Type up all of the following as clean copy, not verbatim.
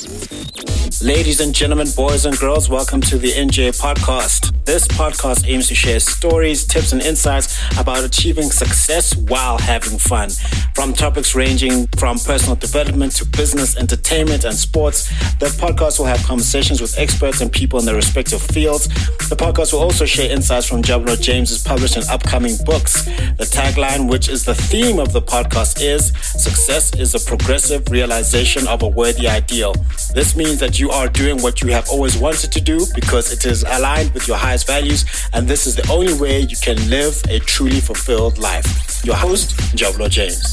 Ladies and gentlemen, boys and girls, welcome to the NJ Podcast. This podcast aims to share stories, tips, and insights about achieving success while having fun. From topics ranging from personal development to business, entertainment, and sports, the podcast will have conversations with experts and people in their respective fields. The podcast will also share insights from Jablo James's published and upcoming books. The tagline, which is the theme of the podcast, is "Success is a progressive realization of a worthy ideal." This means that you are doing what you have always wanted to do because it is aligned with your highest values, and this is the only way you can live a truly fulfilled life. Your host, Jablo James.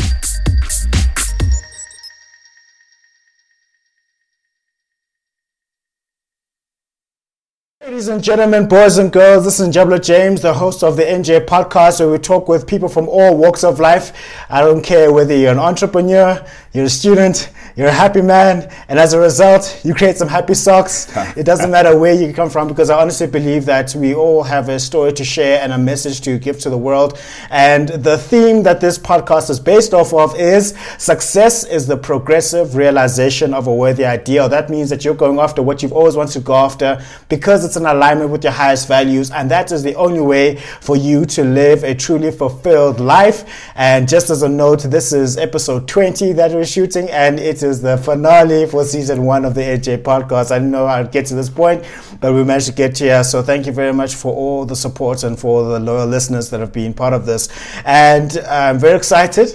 Ladies and gentlemen, boys and girls, this is Jablo James, the host of the NJ Podcast, where we talk with people from all walks of life. I don't care whether you're an entrepreneur, you're a student, you're a happy man, and as a result, you create some happy socks. It doesn't matter where you come from, because I honestly believe that we all have a story to share and a message to give to the world. And the theme that this podcast is based off of is success is the progressive realization of a worthy ideal. That means that you're going after what you've always wanted to go after because it's in alignment with your highest values, and that is the only way for you to live a truly fulfilled life. And just as a note, this is episode 20 that we're shooting, and it is the finale for season 1 of the NJ Podcast. I didn't know I'd get to this point, but we managed to get here. So thank you very much for all the support and for the loyal listeners that have been part of this. And I'm very excited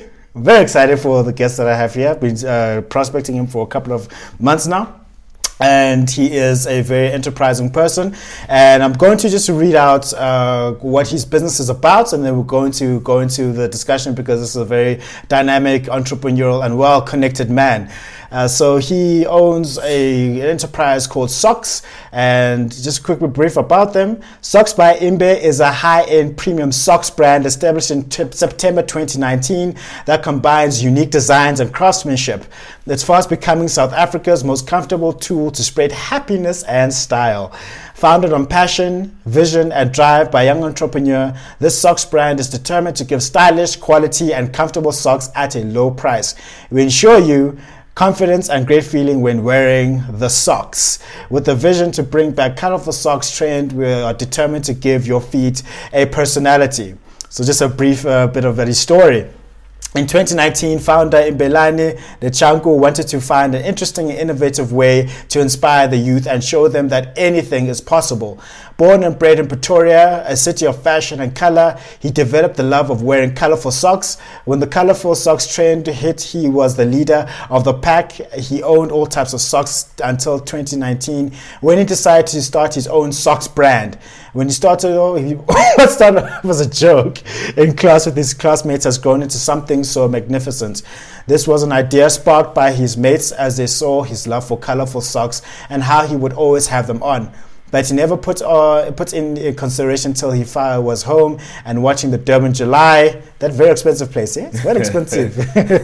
for the guest that I have here. I've been prospecting him for a couple of months now. And he is a very enterprising person, and I'm going to just read out what his business is about, and then we're going to go into the discussion, because this is a very dynamic, entrepreneurial, and well-connected man. So he owns an enterprise called Socks, and just a quick brief about them. Socks by Imbe is a high-end premium socks brand established in September 2019 that combines unique designs and craftsmanship. It's fast becoming South Africa's most comfortable tool to spread happiness and style. Founded on passion, vision, and drive by a young entrepreneur, this socks brand is determined to give stylish, quality, and comfortable socks at a low price. We ensure you confidence and great feeling when wearing the socks. With the vision to bring back colorful socks trend, we are determined to give your feet a personality. So just a brief bit of that story. In 2019, founder Imbelani Lechanku wanted to find an interesting and innovative way to inspire the youth and show them that anything is possible. Born and bred in Pretoria, a city of fashion and color, he developed the love of wearing colorful socks. When the colorful socks trend hit, he was the leader of the pack. He owned all types of socks until 2019, when he decided to start his own socks brand. When he started off as a joke in class with his classmates, has grown into something so magnificent. This was an idea sparked by his mates as they saw his love for colorful socks and how he would always have them on. But he never put in consideration till he was home and watching the Durban July, that very expensive place, eh? It's very expensive.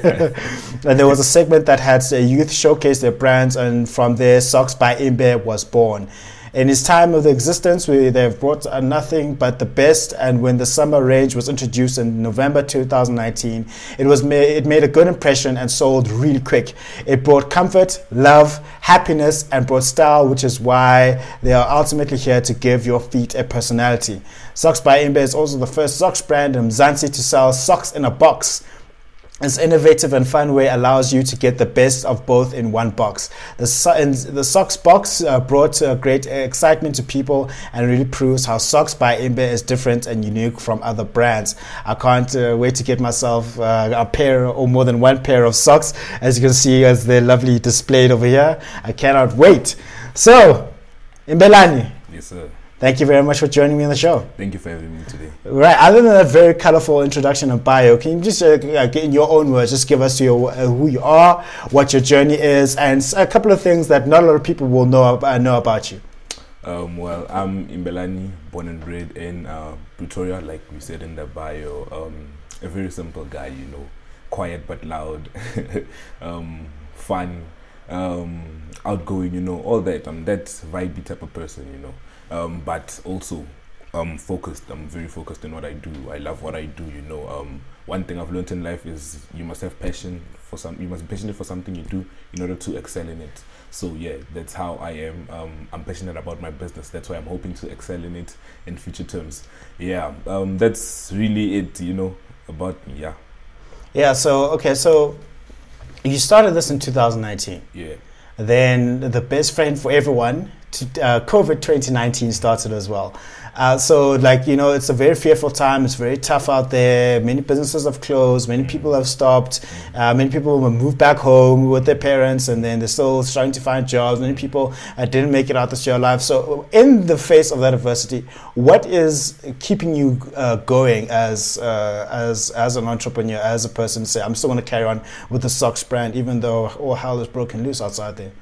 And there was a segment that had a youth showcase their brands, and from there, Socks by Imbe was born. In his time of existence, they've brought nothing but the best, and when the summer range was introduced in November 2019, it made a good impression and sold really quick. It brought comfort, love, happiness, and brought style, which is why they are ultimately here to give your feet a personality. Socks by Imbe is also the first socks brand in Mzansi to sell socks in a box. This innovative and fun way allows you to get the best of both in one box. The Socks box brought great excitement to people and really proves how Socks by Imbe is different and unique from other brands. I can't wait to get myself a pair or more than one pair of socks, as you can see as they're lovely displayed over here. I cannot wait. So, Imbelani. Yes, sir. Thank you very much for joining me on the show. Thank you for having me today. Right. Other than that very colorful introduction and bio, can you just, in your own words, just give us who you are, what your journey is, and a couple of things that not a lot of people will know about you? Well, I'm Imbelani, born and bred in Pretoria, like we said in the bio. A very simple guy, quiet but loud, fun, outgoing, all that. I'm that vibey type of person, but also focused. I'm very focused in what I do. I love what I do. One thing I've learned in life is you must have passion for you must be passionate for something you do in order to excel in it. So yeah, that's how I am. I'm passionate about my business. That's why I'm hoping to excel in it in future terms. Yeah, that's really it. About me. Yeah. Yeah. So you started this in 2019. Yeah. Then the best friend for everyone, COVID 2019 started as well. It's a very fearful time. It's very tough out there. Many businesses have closed. Many people have stopped. Many people have moved back home with their parents, and then they're still trying to find jobs. Many people didn't make it out this year alive. So in the face of that adversity, what is keeping you going as an entrepreneur, as a person? Say, I'm still going to carry on with the socks brand, even though all hell is broken loose outside there.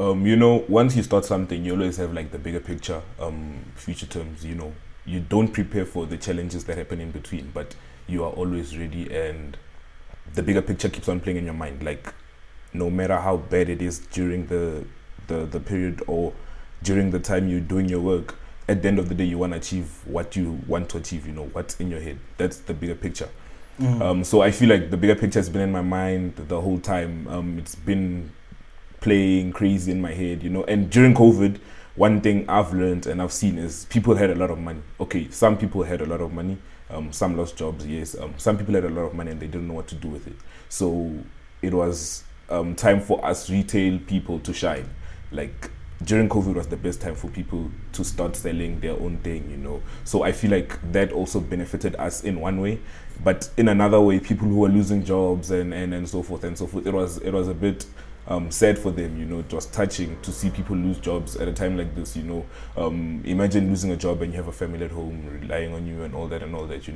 Once you start something, you always have like the bigger picture, future terms. You don't prepare for the challenges that happen in between, but you are always ready, and the bigger picture keeps on playing in your mind. Like, no matter how bad it is during the period or during the time you're doing your work, at the end of the day, you want to achieve what you want to achieve. What's in your head. That's the bigger picture. So I feel like the bigger picture has been in my mind the whole time. It's been playing crazy in my head, and during COVID, one thing I've learned and I've seen is people had a lot of money. Okay, some people had a lot of money, some lost jobs, yes. Some people had a lot of money and they didn't know what to do with it. So it was time for us retail people to shine. Like, during COVID was the best time for people to start selling their own thing, So I feel like that also benefited us in one way, but in another way, people who were losing jobs and so forth, it was a bit sad for them. It was touching to see people lose jobs at a time like this. Imagine losing a job and you have a family at home relying on you and all that.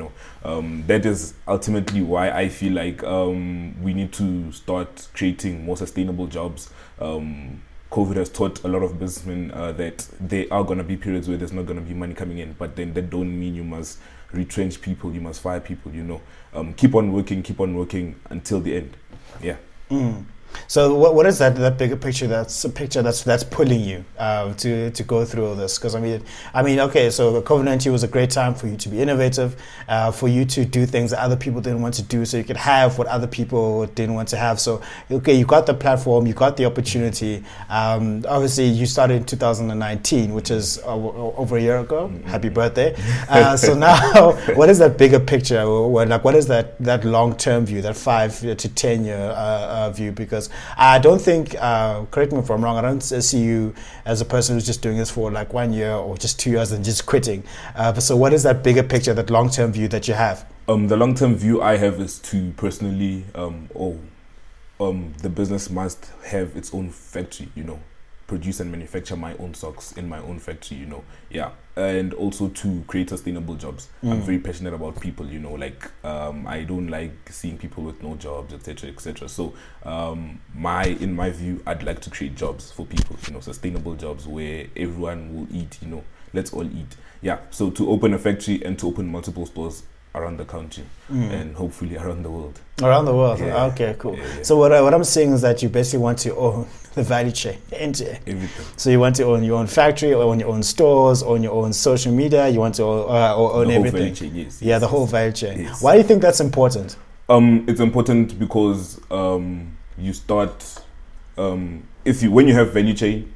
That is ultimately why I feel like we need to start creating more sustainable jobs. COVID has taught a lot of businessmen that there are going to be periods where there's not going to be money coming in, but then that don't mean you must retrench people, you must fire people. Keep on working until the end. Yeah. So what is that bigger picture? That's a picture that's pulling you to go through all this. Because I mean, okay. So COVID-19 was a great time for you to be innovative, for you to do things that other people didn't want to do, so you could have what other people didn't want to have. So okay, you got the platform, you got the opportunity. Obviously, you started in 2019, which is over a year ago. Mm-hmm. Happy birthday! So now, what is that bigger picture? What is that long-term view, that 5 to 10 year view? Because I don't think, correct me if I'm wrong, I don't see you as a person who's just doing this for like 1 year or just 2 years and just quitting. So what is that bigger picture, that long-term view that you have? The long-term view I have is to personally, the business must have its own factory, produce and manufacture my own socks in my own factory, and also to create sustainable jobs. I'm very passionate about people, I don't like seeing people with no jobs, etc. So in my view, I'd like to create jobs for people, sustainable jobs where everyone will eat, let's all eat. So to open a factory and to open multiple stores around the country and hopefully around the world. Around the world. Yeah. Okay, cool. Yeah. So what I'm saying is that you basically want to own the value chain, everything. So you want to own your own factory, own your own stores, own your own social media. You want to own the everything. Whole value chain, yes. The whole value chain. Yes. Why do you think that's important? It's important because you start when you have value chain,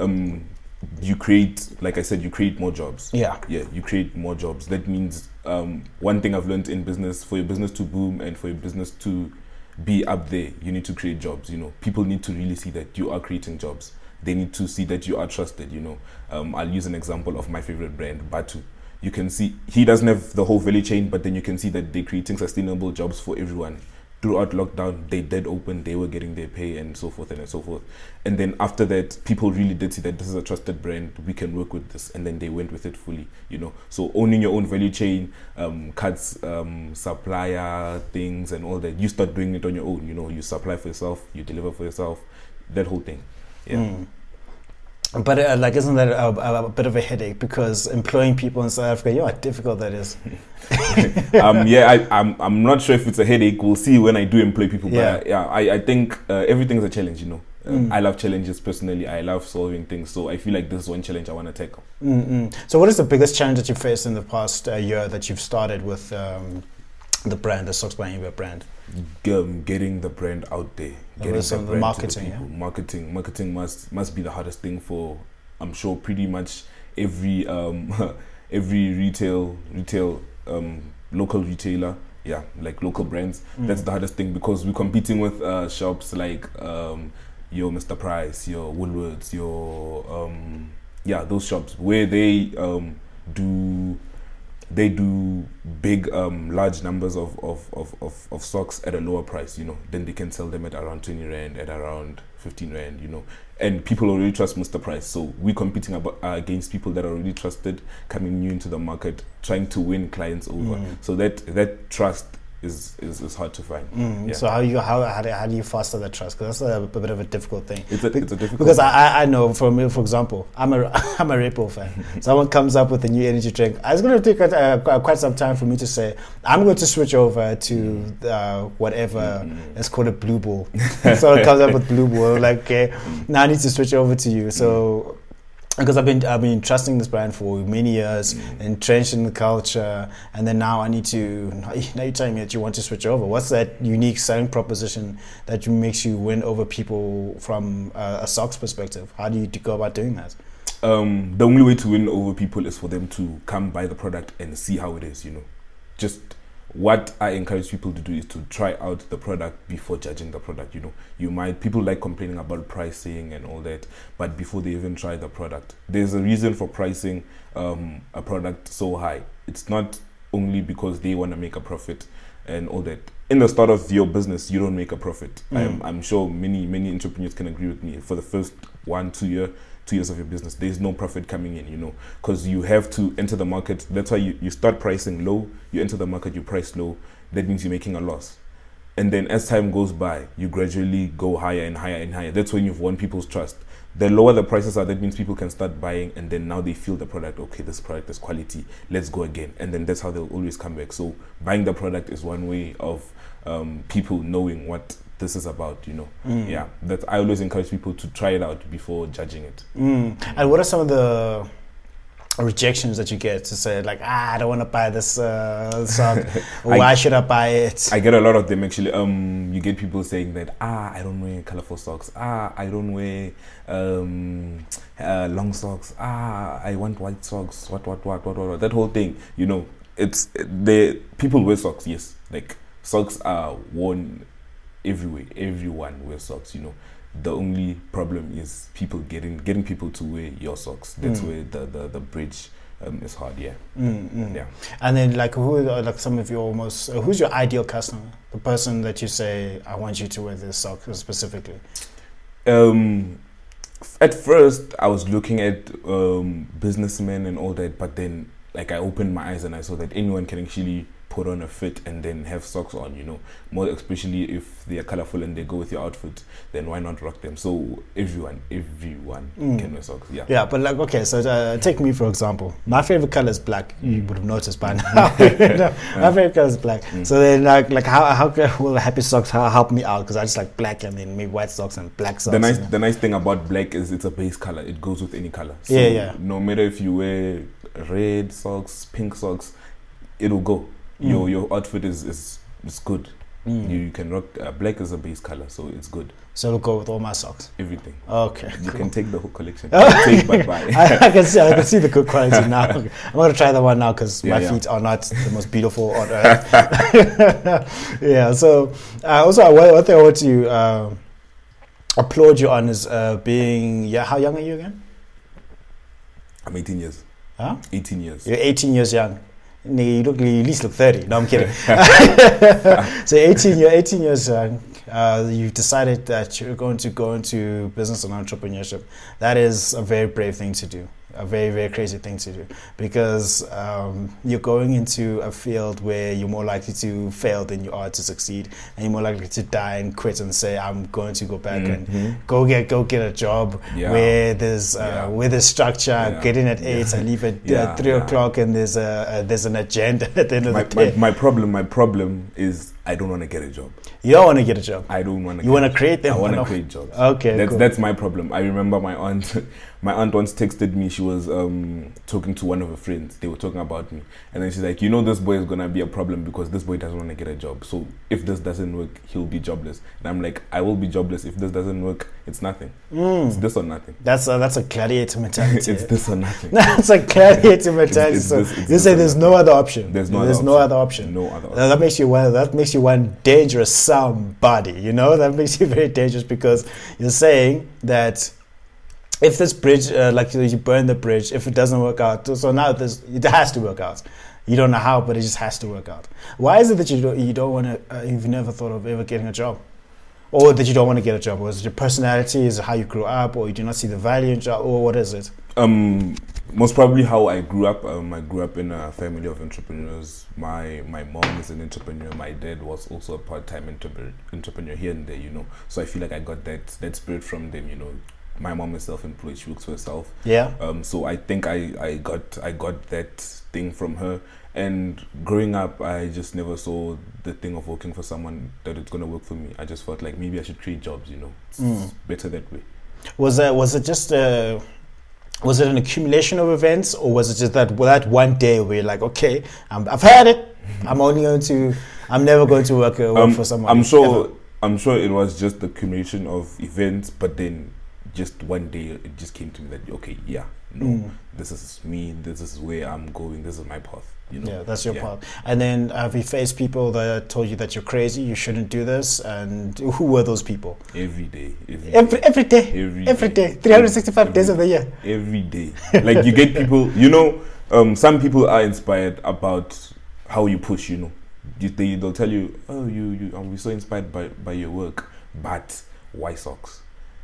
you create, like I said, you create more jobs. Yeah, you create more jobs. That means one thing I've learned in business, for your business to boom and for your business to be up there, you need to create jobs. People need to really see that you are creating jobs. They need to see that you are trusted. I'll use an example of my favorite brand, Batu. You can see he doesn't have the whole value chain, but then you can see that they're creating sustainable jobs for everyone. Throughout lockdown, they did open, they were getting their pay and so forth. And then after that, people really did see that this is a trusted brand, we can work with this. And then they went with it fully, So owning your own value chain, cuts, supplier things and all that. You start doing it on your own, you supply for yourself, you deliver for yourself, that whole thing. Yeah. But isn't that a bit of a headache? Because employing people in South Africa, you know how difficult that is. I'm not sure if it's a headache. We'll see when I do employ people. Yeah. But I think everything's a challenge. I love challenges personally. I love solving things. So I feel like this is one challenge I want to tackle. So what is the biggest challenge that you faced in the past year that you've started with the brand, the Socks by Eva brand? Getting the brand out there. Getting the brand marketing, to the people. Marketing must be the hardest thing for, I'm sure, pretty much every every retail local retailer. Yeah, like local brands. That's the hardest thing, because we're competing with shops like your Mr. Price, your Woolworths, your those shops where they do big large numbers of socks at a lower price, then they can sell them at around 20 rand, at around 15 rand, and people already trust Mr. Price. So we're competing against people that are already trusted, coming new into the market, trying to win clients over. So that trust is hard to find. So how do you foster that trust? Because that's a bit of a difficult thing. It's a difficult because I know, for me, for example, I'm a Red Bull fan. Someone comes up with a new energy drink. It's going to take quite some time for me to say I'm going to switch over to whatever. Let's call it Blue Bull. So it comes up with Blue Bull. Like, okay, now I need to switch over to you. So. Because I've been trusting this brand for many years, entrenched in the culture, and then now now you're telling me that you want to switch over. What's that unique selling proposition that makes you win over people from a socks perspective? How do you go about doing that? The only way to win over people is for them to come buy the product and see how it is. Just what I encourage people to do is to try out the product before judging the product. People like complaining about pricing and all that, but before they even try the product, there's a reason for pricing a product so high. It's not only because they want to make a profit and all that. In the start of your business, you don't make a profit. I'm sure many entrepreneurs can agree with me. For the first 2 years of your business, there's no profit coming in, because you have to enter the market. That's why you start pricing low, you enter the market, you price low. That means you're making a loss. And then as time goes by, you gradually go higher and higher and higher. That's when you've won people's trust. The lower the prices are, that means people can start buying, and then now they feel the product. Okay, this product is quality, let's go again. And then that's how they'll always come back. So buying the product is one way of people knowing what this is about, that I always encourage people to try it out before judging it. And what are some of the rejections that you get to say, like, I don't want to buy this sock? Why should I buy it? I get a lot of them, actually. You get people saying that, I don't wear colorful socks. I don't wear long socks. I want white socks. What. That whole thing, it's people wear socks, yes. Like, socks are worn everywhere. Everyone wears socks, The only problem is people getting people to wear your socks. That's where the bridge is hard. Yeah. And then, like, who are, like, some of your who's your ideal customer? The person that you say, I want you to wear this sock specifically. At first, I was looking at businessmen and all that, but then, like, I opened my eyes and I saw that anyone can actually put on a fit and then have socks on, more especially if they are colorful and they go with your outfit, then why not rock them? So everyone can wear socks. Yeah, but like, okay, so take me for example. My favorite color is black. You would have noticed by now. My favorite color is black. So then, like how will Happy Socks help me out? Because I just like black, and then maybe white socks and black socks. The nice thing about black is it's a base color. It goes with any color. So no matter if you wear red socks, pink socks, it'll go. Your outfit is good. You can rock black as a base color, so it's good. So it'll go with all my socks. Everything. Okay. You can take the whole collection. Take but buy. I can see the good quality now. I'm gonna try that one now because my feet are not the most beautiful on earth. So also one thing I want to applaud you on is being. Yeah, how young are you again? I'm 18 years. Huh? 18 years. You're 18 years young. You at least look 30. No, I'm kidding. So 18 years young. You've decided that you're going to go into business and entrepreneurship. That is a very brave thing to do. A very, very crazy thing to do, because you're going into a field where you're more likely to fail than you are to succeed, and you're more likely to die and quit and say, I'm going to go back and go get a job where there's structure. Get in at 8 and leave at 3 o'clock, and there's an agenda at the end of the day. My problem is I don't want to get a job. You don't want to get a job. I don't want to. You want to create them. I want to create jobs. Okay, that's my problem. I remember my aunt. My aunt once texted me. She was talking to one of her friends. They were talking about me, and then she's like, this boy is gonna be a problem because this boy doesn't want to get a job. So if this doesn't work, he'll be jobless. And I'm like, I will be jobless if this doesn't work. It's nothing. It's this or nothing. That's a gladiator mentality. It's this or nothing. That's a gladiator mentality. So you say there's no other option. There's no other option. No other option. That makes you one dangerous somebody. That makes you very dangerous because you're saying that if this bridge, you burn the bridge, if it doesn't work out, so now it has to work out. You don't know how, but it just has to work out. Why is it that you don't want to? You've never thought of ever getting a job, or that you don't want to get a job? Or is it your personality? Is it how you grew up, or you do not see the value in job, or what is it? Most probably how I grew up. I grew up in a family of entrepreneurs. My mom is an entrepreneur. My dad was also a part-time entrepreneur here and there. So I feel like I got that spirit from them. My mom is self-employed. She works for herself. Yeah. So I think I got that thing from her. And growing up, I just never saw the thing of working for someone that it's gonna work for me. I just felt like maybe I should create jobs. It's better that way. Was it just was it an accumulation of events, or was it just that one day where you're like, okay, I've had it. I'm never going to work for someone. I'm sure it was just the accumulation of events, but then just one day it just came to me that this is me, this is where I'm going, this is my path. Yeah, that's your path. And then have you faced people that told you that you're crazy, you shouldn't do this? And who were those people? Every day. Every day. 365 days of the year. Every day. Like you get people, some people are inspired about how you push, they'll tell you, oh, we're so inspired by your work, but why socks?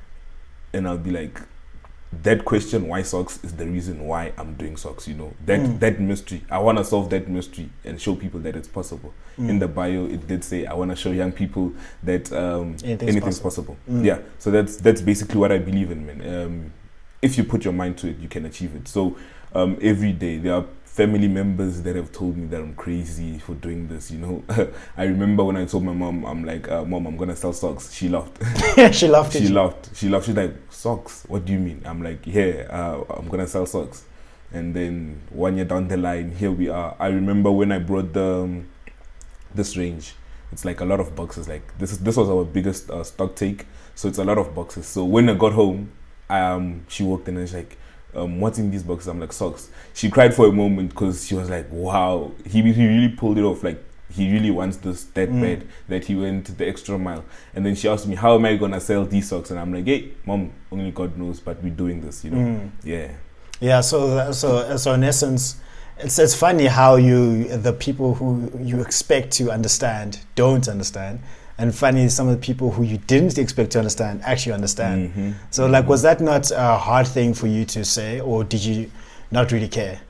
And I'll be like, that question, why socks, is the reason why I'm doing socks. That mystery, I want to solve that mystery and show people that it's possible. In the bio it did say I want to show young people that anything's possible. Yeah, so that's basically what I believe in, man. If you put your mind to it, you can achieve it. So every day there are family members that have told me that I'm crazy for doing this. I remember when I told my mom, I'm like, Mom, I'm gonna sell socks. She laughed. She laughed. She's like, socks? What do you mean? I'm like, yeah, I'm gonna sell socks. And then 1 year down the line, here we are. I remember when I brought this range. It's like a lot of boxes. Like this was our biggest stock take. So it's a lot of boxes. So when I got home, she walked in and she's like, what's in these boxes? I'm like, socks. She cried for a moment because she was like, wow, he really pulled it off. Like he really wants this that bad that he went the extra mile. And then she asked me, how am I gonna sell these socks? And I'm like, hey, Mom, only God knows, but we're doing this, Yeah. So in essence, it's funny how the people who you expect to understand don't understand. And funny, some of the people who you didn't expect to understand actually understand. So was that not a hard thing for you to say, or did you not really care?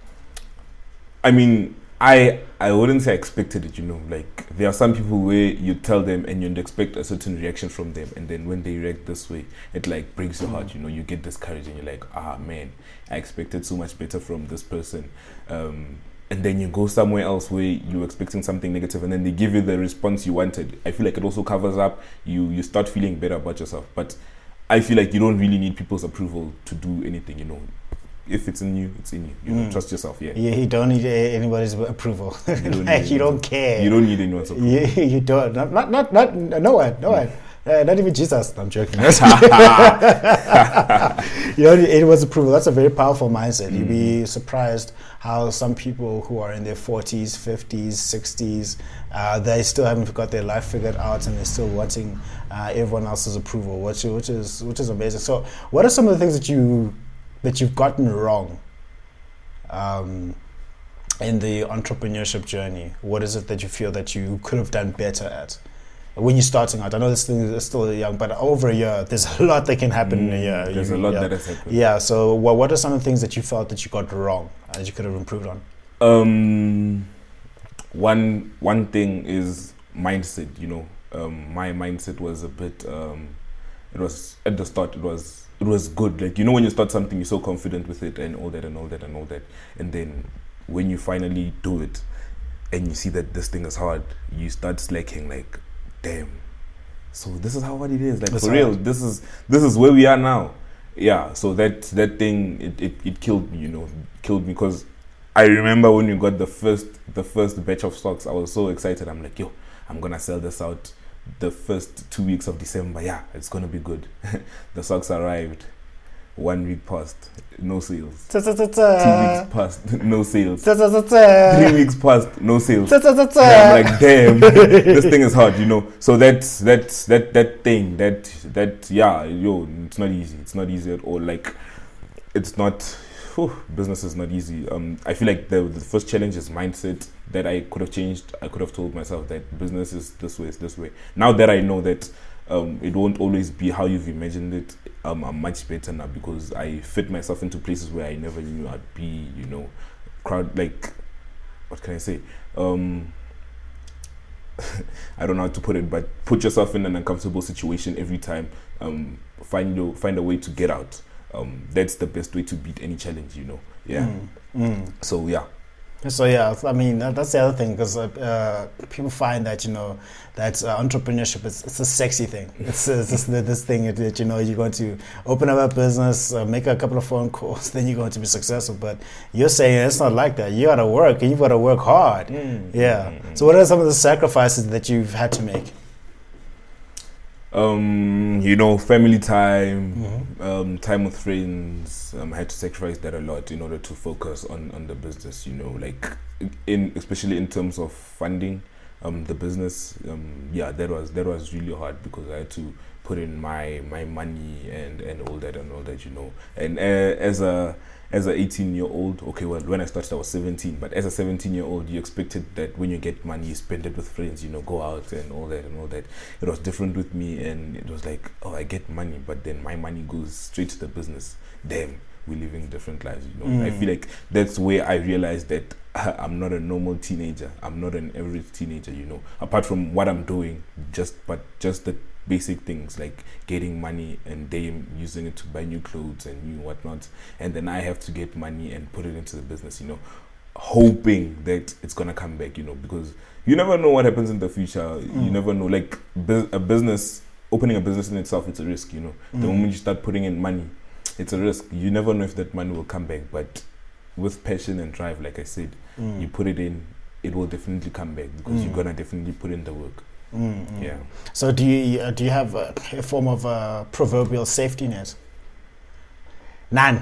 I mean, I wouldn't say I expected it, like there are some people where you tell them and you'd expect a certain reaction from them, and then when they react this way, it like breaks your heart, you get discouraged and you're like, man, I expected so much better from this person. And then you go somewhere else where you're expecting something negative, and then they give you the response you wanted. I feel like it also covers up. You start feeling better about yourself. But I feel like you don't really need people's approval to do anything, If it's in you, it's in you. Trust yourself, yeah. Yeah, you don't need anybody's approval. You don't care. You don't need anyone's approval. You don't. No one. Not even Jesus. I'm joking. It was approval. That's a very powerful mindset. You'd be surprised how some people who are in their 40s, 50s, 60s, they still haven't got their life figured out, and they're still wanting everyone else's approval, which is amazing. So, what are some of the things that you've gotten wrong in the entrepreneurship journey? What is it that you feel that you could have done better at when you're starting out? I know this thing is still young, but over a year, there's a lot that can happen in a year. There's a lot that has happened. Yeah, so what are some of the things that you felt that you got wrong that you could have improved on? One thing is mindset, my mindset was a bit, it was, at the start, it was good. Like, when you start something, you're so confident with it and all that. And then when you finally do it, and you see that this thing is hard, you start slacking. Like, damn. So this is how hard it is. Like, That's for real, hard. this is where we are now. Yeah. So that thing, it killed me. Killed me because I remember when we got the first batch of socks. I was so excited. I'm like, yo, I'm gonna sell this out the first 2 weeks of December. Yeah, it's gonna be good. The socks arrived. 1 week passed, no sales. 2 weeks passed, no sales. 3 weeks passed, no sales. And I'm like, damn, this thing is hard, So that thing, yeah, it's not easy. It's not easy at all. Like, it's not. Business is not easy. I feel like the first challenge is mindset that I could have changed. I could have told myself that business is this way, it's this way. Now that I know that it won't always be how you've imagined it, I'm much better now because I fit myself into places where I never knew I'd be, crowd, like, what can I say? I don't know how to put it, but put yourself in an uncomfortable situation every time. Find a way to get out. That's the best way to beat any challenge, Yeah. So yeah. So yeah, I mean that's the other thing because people find that that entrepreneurship it's a sexy thing. It's this thing that you're going to open up a business, make a couple of phone calls, then you're going to be successful. But you're saying it's not like that. You got to work, and you've got to work hard. Yeah. So what are some of the sacrifices that you've had to make? Family time, time with friends. I had to sacrifice that a lot in order to focus on the business. Like especially in terms of funding, the business. That was really hard because I had to put in my money and all that. And as a 18-year-old, okay, well, when I started I was 17, but as a 17-year-old, you expected that when you get money, you spend it with friends, go out and all that. It was different with me, and it was like, oh, I get money, but then my money goes straight to the business. Damn, we're living different lives, I feel like that's where I realized that I'm not a normal teenager. I'm not an average teenager, apart from what I'm doing, just the basic things like getting money and them using it to buy new clothes and new whatnot, and then I have to get money and put it into the business, hoping that it's gonna come back, because you never know what happens in the future. You never know. Like opening a business in itself, it's a risk. The moment you start putting in money, it's a risk. You never know if that money will come back, but with passion and drive, like I said, you put it in, it will definitely come back because you're gonna definitely put in the work. Yeah. So do you have a form of proverbial safety net? None.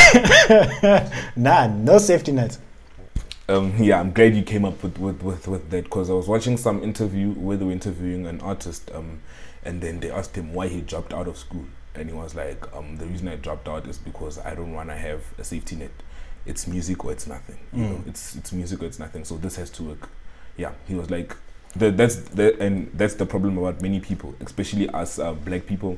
None. No safety net. I'm glad you came up with that because I was watching some interview where they were interviewing an artist, and then they asked him why he dropped out of school, and he was like, the reason I dropped out is because I don't want to have a safety net. It's music or it's nothing. It's music or it's nothing. So this has to work. Yeah. He was like. That's the problem about many people, especially us black people.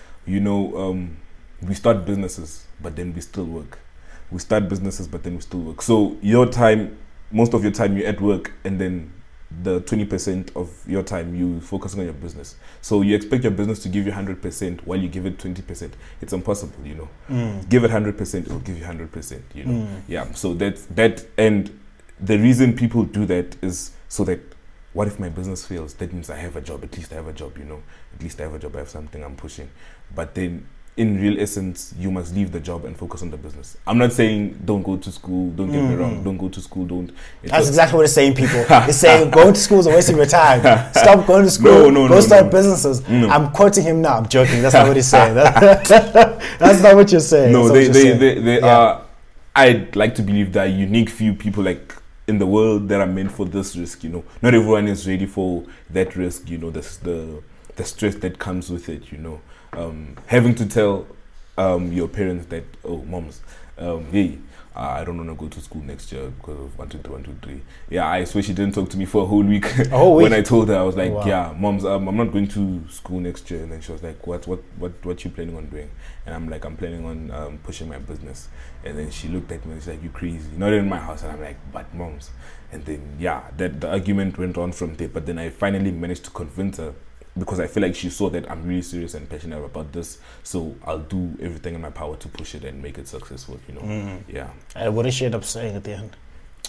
We start businesses, but then we still work. We start businesses, but then we still work. So most of your time you're at work, and then the 20% of your time you focusing on your business. So you expect your business to give you 100% while you give it 20%. It's impossible, Give it 100%, it will give you 100%, Yeah. So that, and the reason people do that is so that. What if my business fails? That means I have a job. At least I have a job, At least I have a job. I have something I'm pushing. But then, in real essence, you must leave the job and focus on the business. I'm not saying don't go to school. Don't get me wrong. Don't go to school. Don't. That's exactly what it's saying, people. It's saying going to school is a waste of your time. Stop going to school. Go start businesses. No. I'm quoting him now. I'm joking. That's not what he's saying. That's not what you're saying. No, they are. I'd like to believe that unique few people like. In the world that are meant for this risk, not everyone is ready for that risk, the stress that comes with it, having to tell your parents that, oh, moms, hey, I don't want to go to school next year because of 1, 2, 3, 1, 2, 3. Yeah, I swear she didn't talk to me for a whole week. When I told her, I was like, wow. Yeah, moms, I'm not going to school next year. And then she was like, what you planning on doing? And I'm like, I'm planning on pushing my business. And then she looked at me and she's like, you crazy, not in my house. And I'm like, but moms. And then the argument went on from there. But then I finally managed to convince her, because I feel like she saw that I'm really serious and passionate about this, so I'll do everything in my power to push it and make it successful, Yeah. What did she end up saying at the end?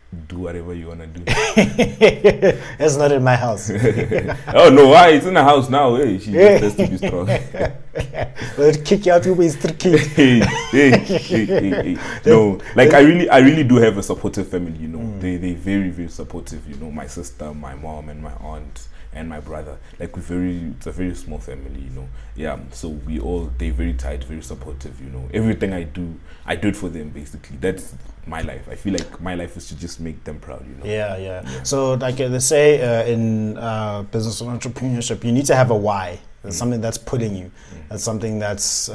do whatever you wanna do. It's not in my house. Oh no, why? It's in the house now. Hey, she just has to be strong. We'll kick you out. You'll be stricken. Hey. No, like I really do have a supportive family. You know, they very very supportive. You know, my sister, my mom, and my aunt. And my brother, like it's a very small family, you know. Yeah, so they're very tight, very supportive, you know. Everything I do it for them, basically. That's my life. I feel like my life is to just make them proud, you know. Yeah. So, like they say in business and entrepreneurship, you need to have a why. There's something that's pulling you. That's something that's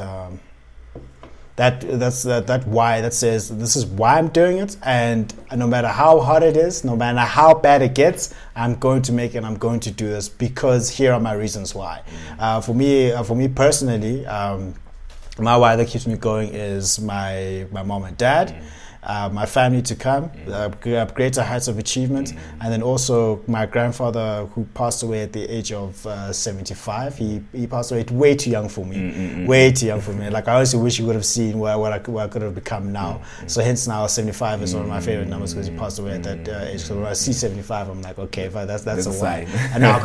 that why that says this is why I'm doing it, and no matter how hard it is, no matter how bad it gets, I'm going to make it. I'm going to do this because here are my reasons why. For me personally, my why that keeps me going is my mom and dad. My family to come, greater heights of achievement, and then also my grandfather who passed away at the age of 75. He passed away way too young for me, way too young for me. Like I honestly wish he would have seen what I could have become now. So hence now 75 is one of my favorite numbers because he passed away at that age. So when I see 75, I'm like, okay, fine, that's a why. And now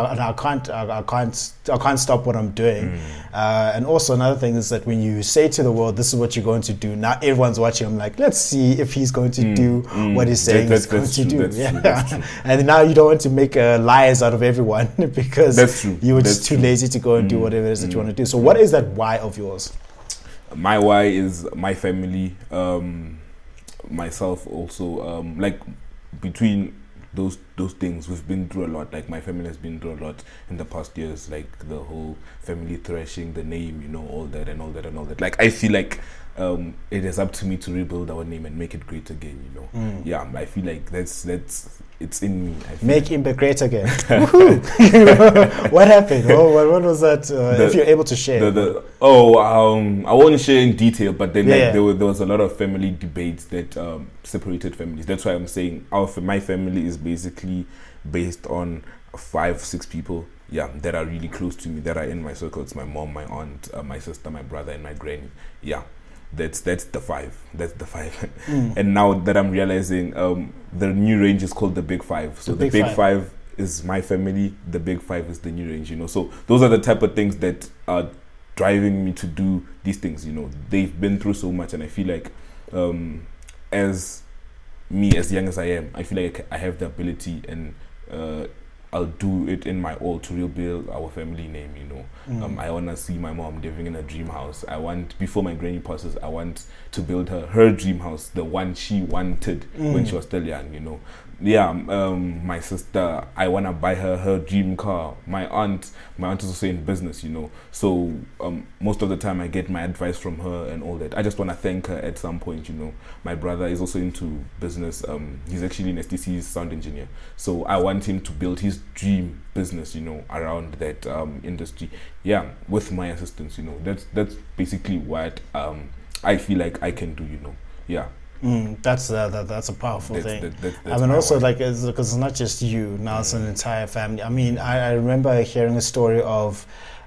I can't stop what I'm doing. And also another thing is that when you say to the world, this is what you're going to do, now everyone's watching. I'm like, let's see if he's going to do what he's saying he's going to do. And now you don't want to make liars out of everyone because you were just too lazy to go and do whatever it is that you want to do. So what is that why of yours? My why is my family, myself also, like between those things we've been through a lot. Like my family has been through a lot in the past years, like the whole family thrashing, the name, you know, all that. Like I feel like it is up to me to rebuild our name and make it great again, you know. Yeah, I feel like that's it's in me. Make Imbe great again. What happened? What was that? If you're able to share. I won't share in detail, but then there was a lot of family debates that separated families. That's why I'm saying my family is basically based on 5-6 people. Yeah, that are really close to me, that are in my circle. It's my mom, my aunt, my sister, my brother, and my granny. Yeah. That's the 5. That's the 5. And now that I'm realizing the new range is called the Big 5. So the Big 5 is my family, the Big 5 is the new range, you know. So those are the type of things that are driving me to do these things, you know. They've been through so much, and I feel like as young as I am, I feel like I have the ability, and I'll do it in my all to rebuild our family name, you know. I want to see my mom living in a dream house. Before my granny passes, I want to build her dream house, the one she wanted when she was still young, you know. Yeah, my sister, I want to buy her dream car. My aunt is also in business, you know. So most of the time I get my advice from her and all that. I just want to thank her at some point, you know. My brother is also into business. He's actually an STC's sound engineer. So I want him to build his dream business, you know, around that industry. Yeah, with my assistance, you know. That's basically what I feel like I can do, you know. Yeah. That's a powerful thing. I mean, also like because it's not just you. Now it's an entire family. I mean, I remember hearing a story of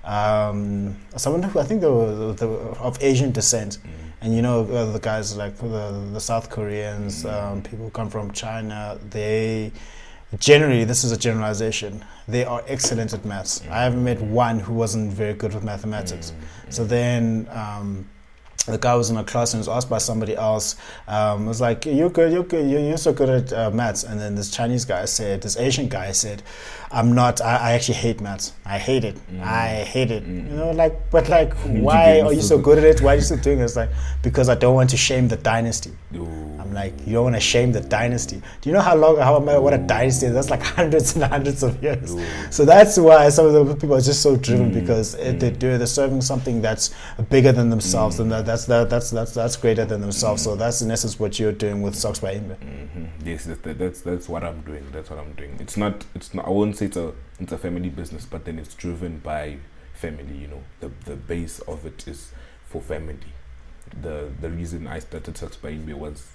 someone who I think they were of Asian descent, and you know the guys like the South Koreans, people who come from China. They generally, this is a generalization, they are excellent at maths. I haven't met one who wasn't very good with mathematics. So then. The guy was in a class and was asked by somebody else, was like, you're so good at maths. And then this Asian guy said, I'm not, I actually hate maths. I hate it. I hate it. You know, like, but like, why are you so good at it? Why are you still doing it? It's like, because I don't want to shame the dynasty. I'm like, you don't want to shame the dynasty. Do you know what a dynasty is? That's like hundreds and hundreds of years. So that's why some of the people are just so driven because they're serving something that's bigger than themselves, and that's greater than themselves. So that's in essence what you're doing with Socks by Imbe. Yes, that's what I'm doing. That's what I'm doing. It's not. I won't say it's a family business, but then it's driven by family. You know, the base of it is for family. The reason I started Socks by Imbe was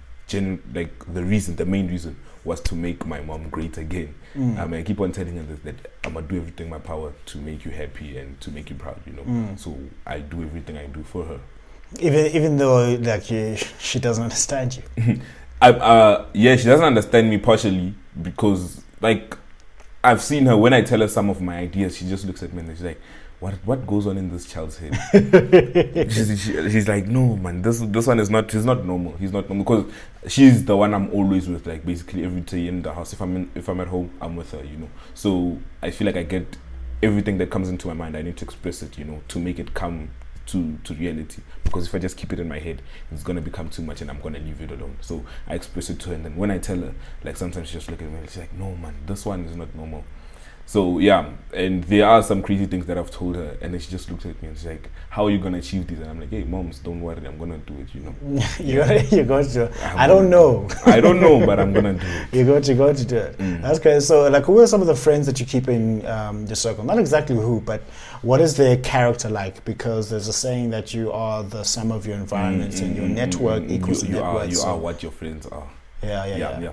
the main reason was to make my mom great again. I keep on telling her that I'm gonna do everything in my power to make you happy and to make you proud, you know. So I do everything I do for her. Even though like she doesn't understand you. Yeah, she doesn't understand me partially because, like, I've seen her when I tell her some of my ideas, she just looks at me and she's like, "What goes on in this child's head?" she's like, "No, man, this one is not. He's not normal. He's not normal because she's the one I'm always with. Like basically every day in the house. If I'm at home, I'm with her. You know. So I feel like I get everything that comes into my mind. I need to express it. You know, to make it come to reality, because if I just keep it in my head, it's gonna become too much and I'm gonna leave it alone. So I express it to her, and then when I tell her, like sometimes she just look at me and she's like, "No, man, this one is not normal." So yeah, and there are some crazy things that I've told her, and then she just looks at me and she's like, "How are you gonna achieve this?" And I'm like, "Hey, moms, don't worry, I'm gonna do it." You know, you're going to. I don't know. I don't know, but I'm gonna do it. You're going to do it. That's great. So, like, who are some of the friends that you keep in your circle? Not exactly who, but what is their character like? Because there's a saying that you are the sum of your environment, and your network equals you net worth. You are what your friends are. Yeah.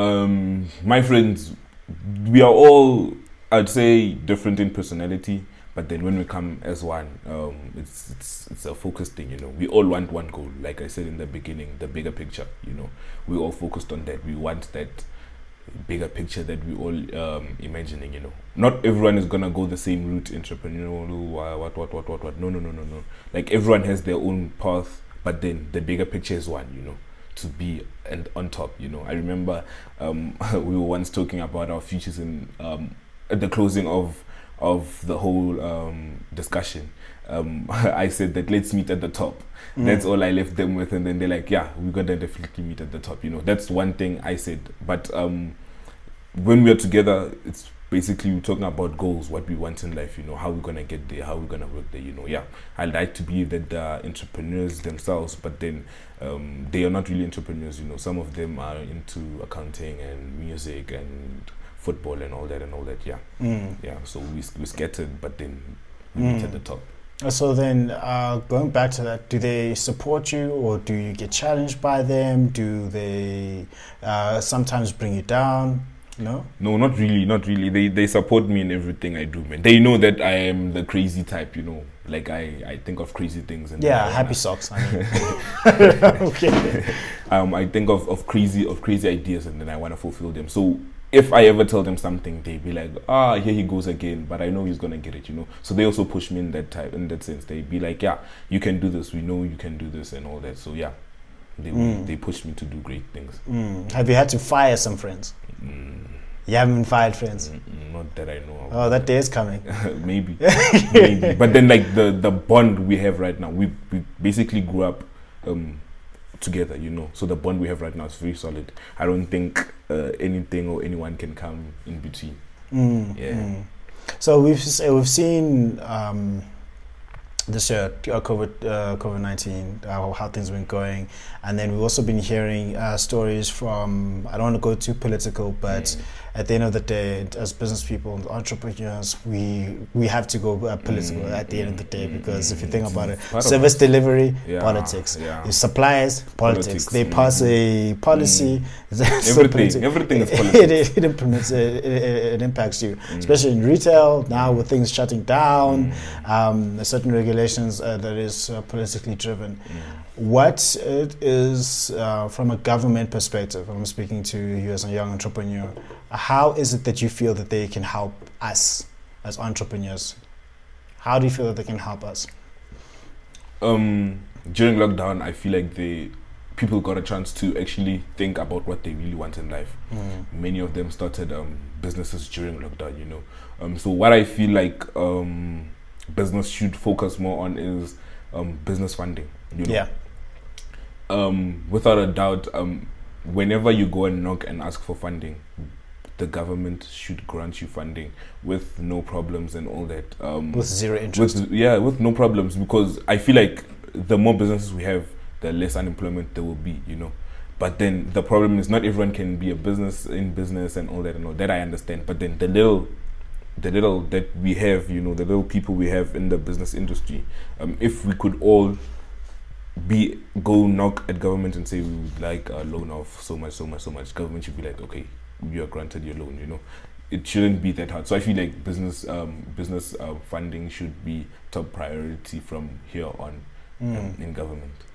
My friends, we are all, I'd say, different in personality, but then when we come as one, it's a focused thing, you know. We all want one goal, like I said in the beginning, the bigger picture, you know. We all focused on that. We want that bigger picture that we all imagining, you know. Not everyone is gonna go the same route, entrepreneurial, what. No. Like everyone has their own path, but then the bigger picture is one, you know, to be and on top, you know. I remember we were once talking about our futures in at the closing of the whole discussion. I said that let's meet at the top. That's all I left them with, and then they're like, "Yeah, we're gonna definitely meet at the top." You know, that's one thing I said. But when we're together, it's basically we're talking about goals, what we want in life. You know, how we're gonna get there, how we're gonna work there. You know, yeah, I like to believe that they're entrepreneurs themselves, but then they are not really entrepreneurs. You know, some of them are into accounting and music and football and all that. Yeah. So we scattered, but then we meet at the top. So then, going back to that, do they support you, or do you get challenged by them? Do they sometimes bring you down? No, not really. They support me in everything I do, man. They know that I am the crazy type, you know. Like I think of crazy things and happy socks. I mean. Okay. I think of crazy ideas, and then I want to fulfill them. So if I ever tell them something, they be like, here he goes again, but I know he's gonna get it, you know. So they also push me in that sense. They be like, yeah, you can do this. We know you can do this and all that. So yeah, they push me to do great things. Have you had to fire some friends? You haven't fired friends? Not that I know of. Oh, that day is coming. Maybe. But then, like the bond we have right now, we basically grew up together, you know. So the bond we have right now is very solid. I don't think anything or anyone can come in between. So we've seen this year COVID-19, how things have been going, and then we've also been hearing stories from, I don't want to go too political, but at the end of the day, as business people, entrepreneurs, we have to go political at the end of the day, because if you think about it, service delivery, politics. Suppliers, politics. They pass a policy. Everything is politics. It impacts you, especially in retail now with things shutting down, certain regulations that is politically driven. What it is from a government perspective, I'm speaking to you as a young entrepreneur, how is it that you feel that they can help us as entrepreneurs? How do you feel that they can help us? During lockdown, I feel like people got a chance to actually think about what they really want in life. Many of them started businesses during lockdown, you know. So what I feel like business should focus more on is business funding, you know. Without a doubt, whenever you go and knock and ask for funding, the government should grant you funding with no problems and all that. With zero interest. With no problems, because I feel like the more businesses we have, the less unemployment there will be, you know. But then the problem is not everyone can be a business and all that and all that, I understand. But then the little that we have, you know, the little people we have in the business industry, if we could all go knock at government and say we would like a loan of so much, government should be like, okay, you are granted your loan, you know. It shouldn't be that hard. So I feel like business funding should be top priority from here on in government.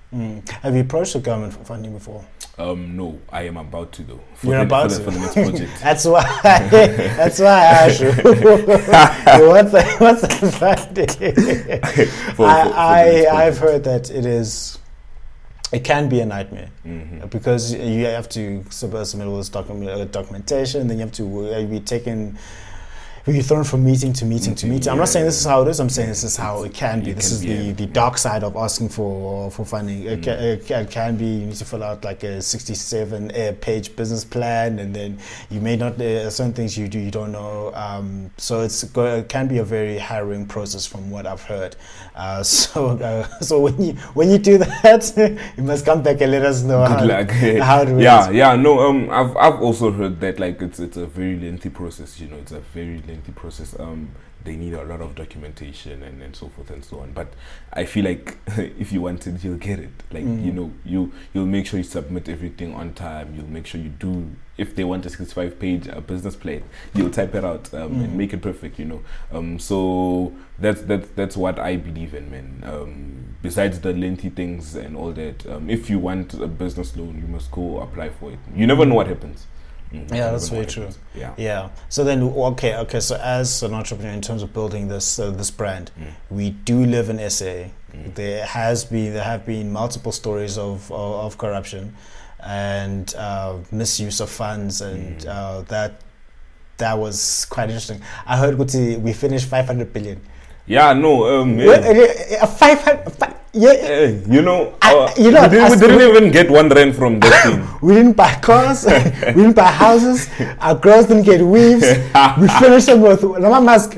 Have you approached the government for funding before? No, I am about to though. You're about to? For the next project. That's why I asked you. What's the funding? I've heard that it can be a nightmare because you have to submit all this documentation, then you have to be taken. You're thrown from meeting to meeting to meeting. I'm not saying this is how it is. I'm saying this is how it can be. This is the dark side of asking for funding. It can be you need to fill out like a 67-page business plan, and then you may not. Certain things you do you don't know. So it can be a very harrowing process from what I've heard. So when you do that, you must come back and let us know how it works. No. I've also heard that like it's a very lengthy process. It's a very lengthy process. They need a lot of documentation and so forth and so on. But I feel like if you want it, you'll get it. Like you'll make sure you submit everything on time. You'll make sure you do. If they want a 65-page business plan, you'll type it out and make it perfect. So that's what I believe in, man. Besides the lengthy things and all that, if you want a business loan, you must go apply for it. You never know what happens. Yeah, that's very true. Yeah. So then, okay. So as an entrepreneur, in terms of building this brand, we do live in SA. There have been multiple stories of corruption and misuse of funds, and that was quite interesting. I heard we finished 500 billion. Yeah, no. 500. Yeah, we didn't even get R1 from that thing. We didn't buy cars. We didn't buy houses. Our girls didn't get weaves. We finished them with mask.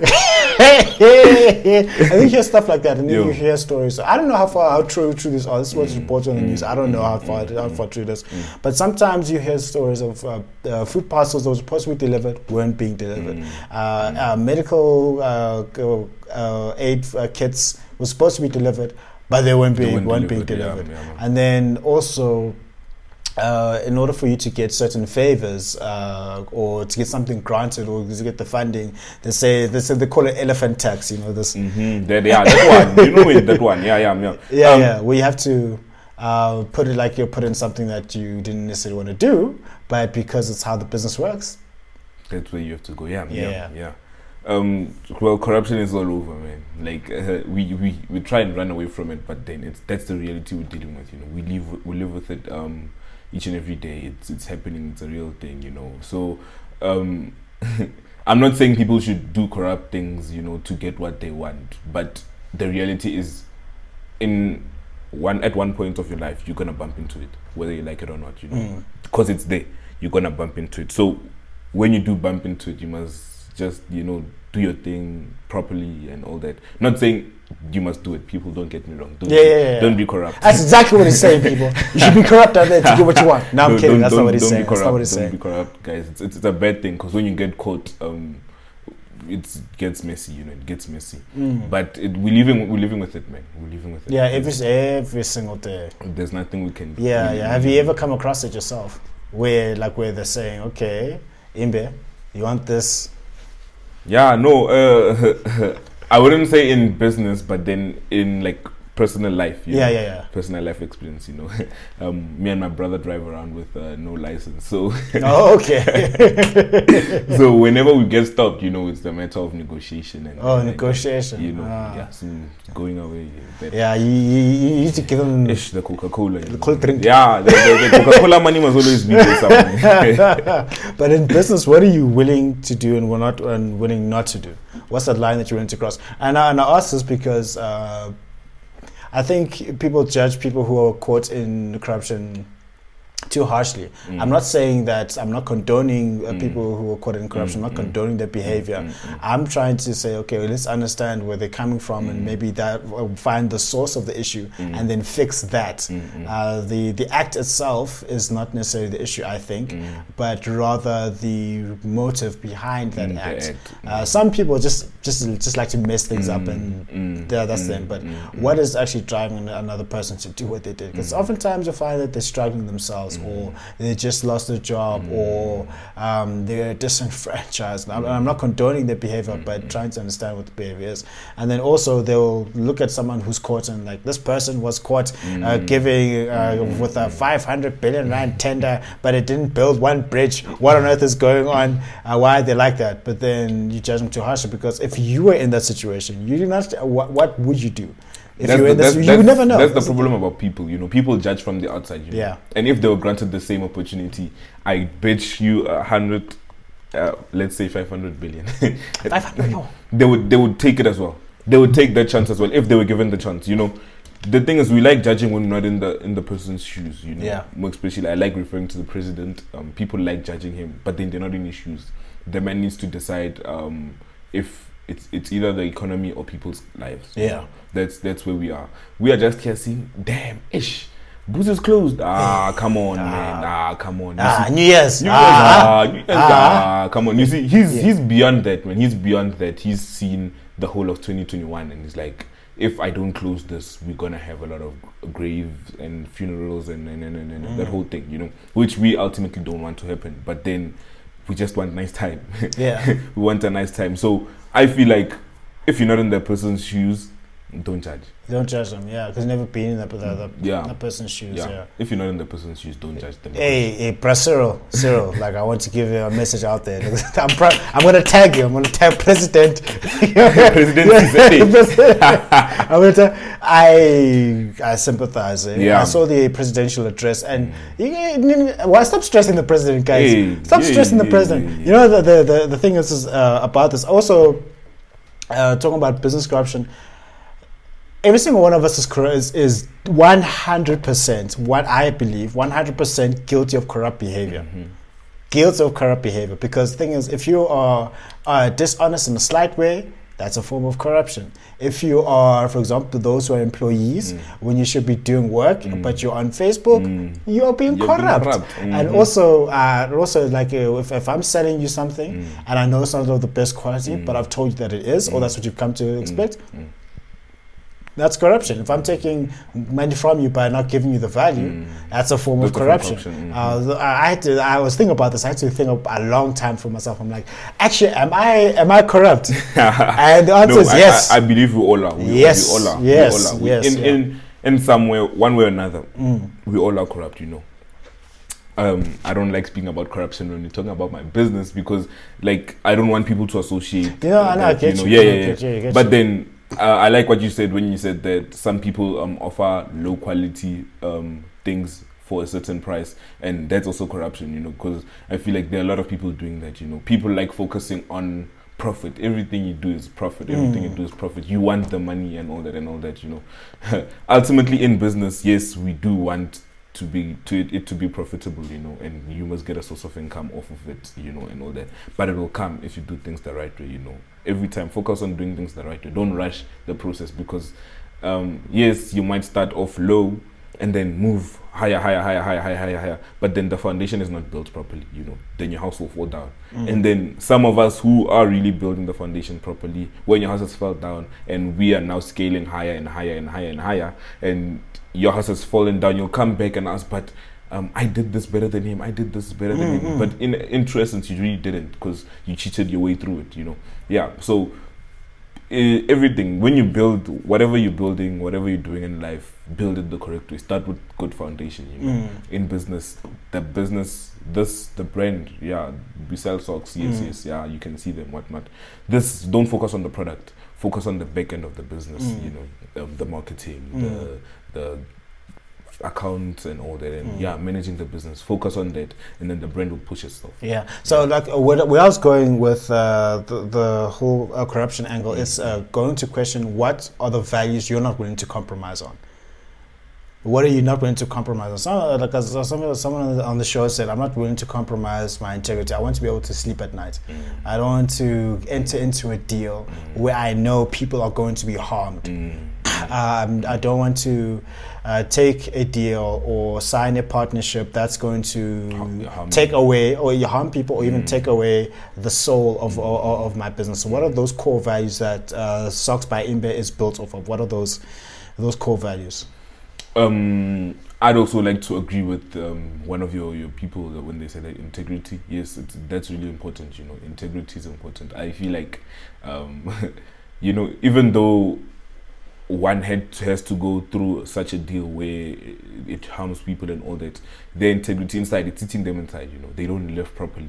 I think you hear stuff like that, and then you hear stories. So I don't know how true this are. This is what's reported on the news. I don't know how far true it is. But sometimes you hear stories of food parcels that were supposed to be delivered weren't being delivered. Medical aid kits were supposed to be delivered, but they weren't being delivered. Yeah. And then also, in order for you to get certain favors or to get something granted or to get the funding, they call it elephant tax. This. That one. That one. Yeah. Where you have to put it like you're putting something that you didn't necessarily want to do, but because it's how the business works. That's where you have to go. Yeah. Well, corruption is all over, man. Like we try and run away from it, but then that's the reality we're dealing with. We live with it each and every day. It's happening. It's a real thing. So I'm not saying people should do corrupt things, to get what they want. But the reality is, at one point of your life, you're gonna bump into it, whether you like it or not. Because it's there. You're gonna bump into it. So when you do bump into it, you must just do your thing properly and all that. Not saying you must do it. People, don't get me wrong. Don't be corrupt. That's exactly what he's saying, people. You should be corrupt out there to get what you want. No, I'm kidding. That's not what he's saying. Don't be corrupt, guys. It's a bad thing, because when you get caught, it gets messy. It gets messy. But we're living with it, man. We're living with it. Yeah, every single day. There's nothing we can do. Yeah. Have you ever come across it yourself, where they're saying, okay, Imbe, you want this? Yeah, no, I wouldn't say in business, but then in like personal life. Yeah. Personal life experience, me and my brother drive around with no license, so. Oh, okay. So whenever we get stopped, it's a matter of negotiation negotiation. So going away. Yeah, you need to give them the Coca-Cola. The cold drink. Yeah, the Coca-Cola money must always be there somewhere. But in business, what are you willing to do and willing not to do? What's that line that you're willing to cross? And I ask this because I think people judge people who are caught in corruption too harshly. I'm not saying that I'm not condoning people who are caught in corruption. I'm not condoning their behavior. I'm trying to say, okay, well, let's understand where they're coming from and maybe that find the source of the issue and then fix that. The act itself is not necessarily the issue, I think, but rather the motive behind that act. Some people just just like to mess things up, and that's them. But what is actually driving another person to do what they did? Because oftentimes you find that they're struggling themselves, or they just lost their job, or they're disenfranchised. I'm not condoning their behavior, but trying to understand what the behavior is. And then also they'll look at someone who's caught, and like, this person was caught giving with a 500 billion rand tender, but it didn't build one bridge. What on earth is going on? Why are they like that? But then you judge them too harshly, because if you were in that situation, you do not. What would you do? If you were in this, you would never know. That's the problem about people. People judge from the outside. Yeah. And if they were granted the same opportunity, I bet you 100, let's say 500 billion. 500. They would take it as well. They would take that chance as well if they were given the chance. The thing is, we like judging when we're not in the person's shoes. Yeah. More especially, I like referring to the president. People like judging him, but then they're not in his shoes. The man needs to decide if it's either the economy or people's lives. Yeah. That's where we are. We are just here saying, damn, Boots is closed. Come on, man. Come on. New Year's. Come on. You see, he's beyond that, man. He's beyond that. He's seen the whole of 2021, and he's like, if I don't close this, we're gonna have a lot of graves and funerals and that whole thing, which we ultimately don't want to happen. But then we just want nice time. Yeah. We want a nice time. So I feel like if you're not in that person's shoes, don't judge. Don't judge them, because you've never been in that person's shoes. Yeah. If you're not in the person's shoes, don't judge them. Hey, Cyril, like, I want to give you a message out there. I'm going to tag you. I'm going to tag President. I sympathize. I saw the presidential address, and stop stressing the president, guys. Stop stressing the president. The thing is about this. Also, talking about business corruption. Every single one of us is 100%, what I believe, 100% guilty of corrupt behavior. Guilty of corrupt behavior. Because the thing is, if you are dishonest in a slight way, that's a form of corruption. If you are, for example, those who are employees, when you should be doing work, but you're on Facebook, you're being corrupt. And also like, if I'm selling you something, and I know it's not of the best quality, but I've told you that it is, or that's what you've come to expect, that's corruption. If I'm taking money from you by not giving you the value, that's a form of corruption. I was thinking about this. I had to think a long time for myself. I'm like, actually, am I corrupt? And the answer is yes. I believe we all are. We all are. In some way, one way or another, we all are corrupt. I don't like speaking about corruption when you're talking about my business, because, like, I don't want people to associate. But then. I like what you said when you said that some people offer low quality things for a certain price, and that's also corruption, because I feel like there are a lot of people doing that. People like focusing on profit. Everything you do is profit. Everything you do is profit. You want the money and all that. Ultimately, in business, yes, we do want it to be profitable, and you must get a source of income off of it, and all that. But it will come if you do things the right way, Every time, focus on doing things the right way. Don't rush the process, because yes, you might start off low and then move higher. But then the foundation is not built properly, Then your house will fall down. And then some of us who are really building the foundation properly, when your house has fell down and we are now scaling higher and higher, and your house has fallen down, you'll come back and ask, but I did this better than him. I did this better than him. But in true essence, you really didn't, because you cheated your way through it, Yeah, so everything, when you build, whatever you're building, whatever you're doing in life, build it the correct way. Start with good foundation, In business, the brand, we sell socks, yes, you can see them, whatnot. Don't focus on the product. Focus on the back end of the business, the marketing, the accounts and all that, and managing the business. Focus on that, and then the brand will push itself. So like where I was going with the whole corruption angle is going to question, what are the values you're not willing to compromise on? What are you not willing to compromise on? Someone on the show said, I'm not willing to compromise my integrity. I want to be able to sleep at night. I don't want to enter into a deal where I know people are going to be harmed. I don't want to take a deal or sign a partnership that's going to take away or harm people or even take away the soul of my business. So what are those core values that Socks by Imbe is built off of? What are those core values? I'd also like to agree with one of your people when they say that integrity. Yes, that's really important. Integrity is important. I feel like, even though one has to go through such a deal where it harms people and all that, their integrity inside, it's eating them inside. They don't live properly.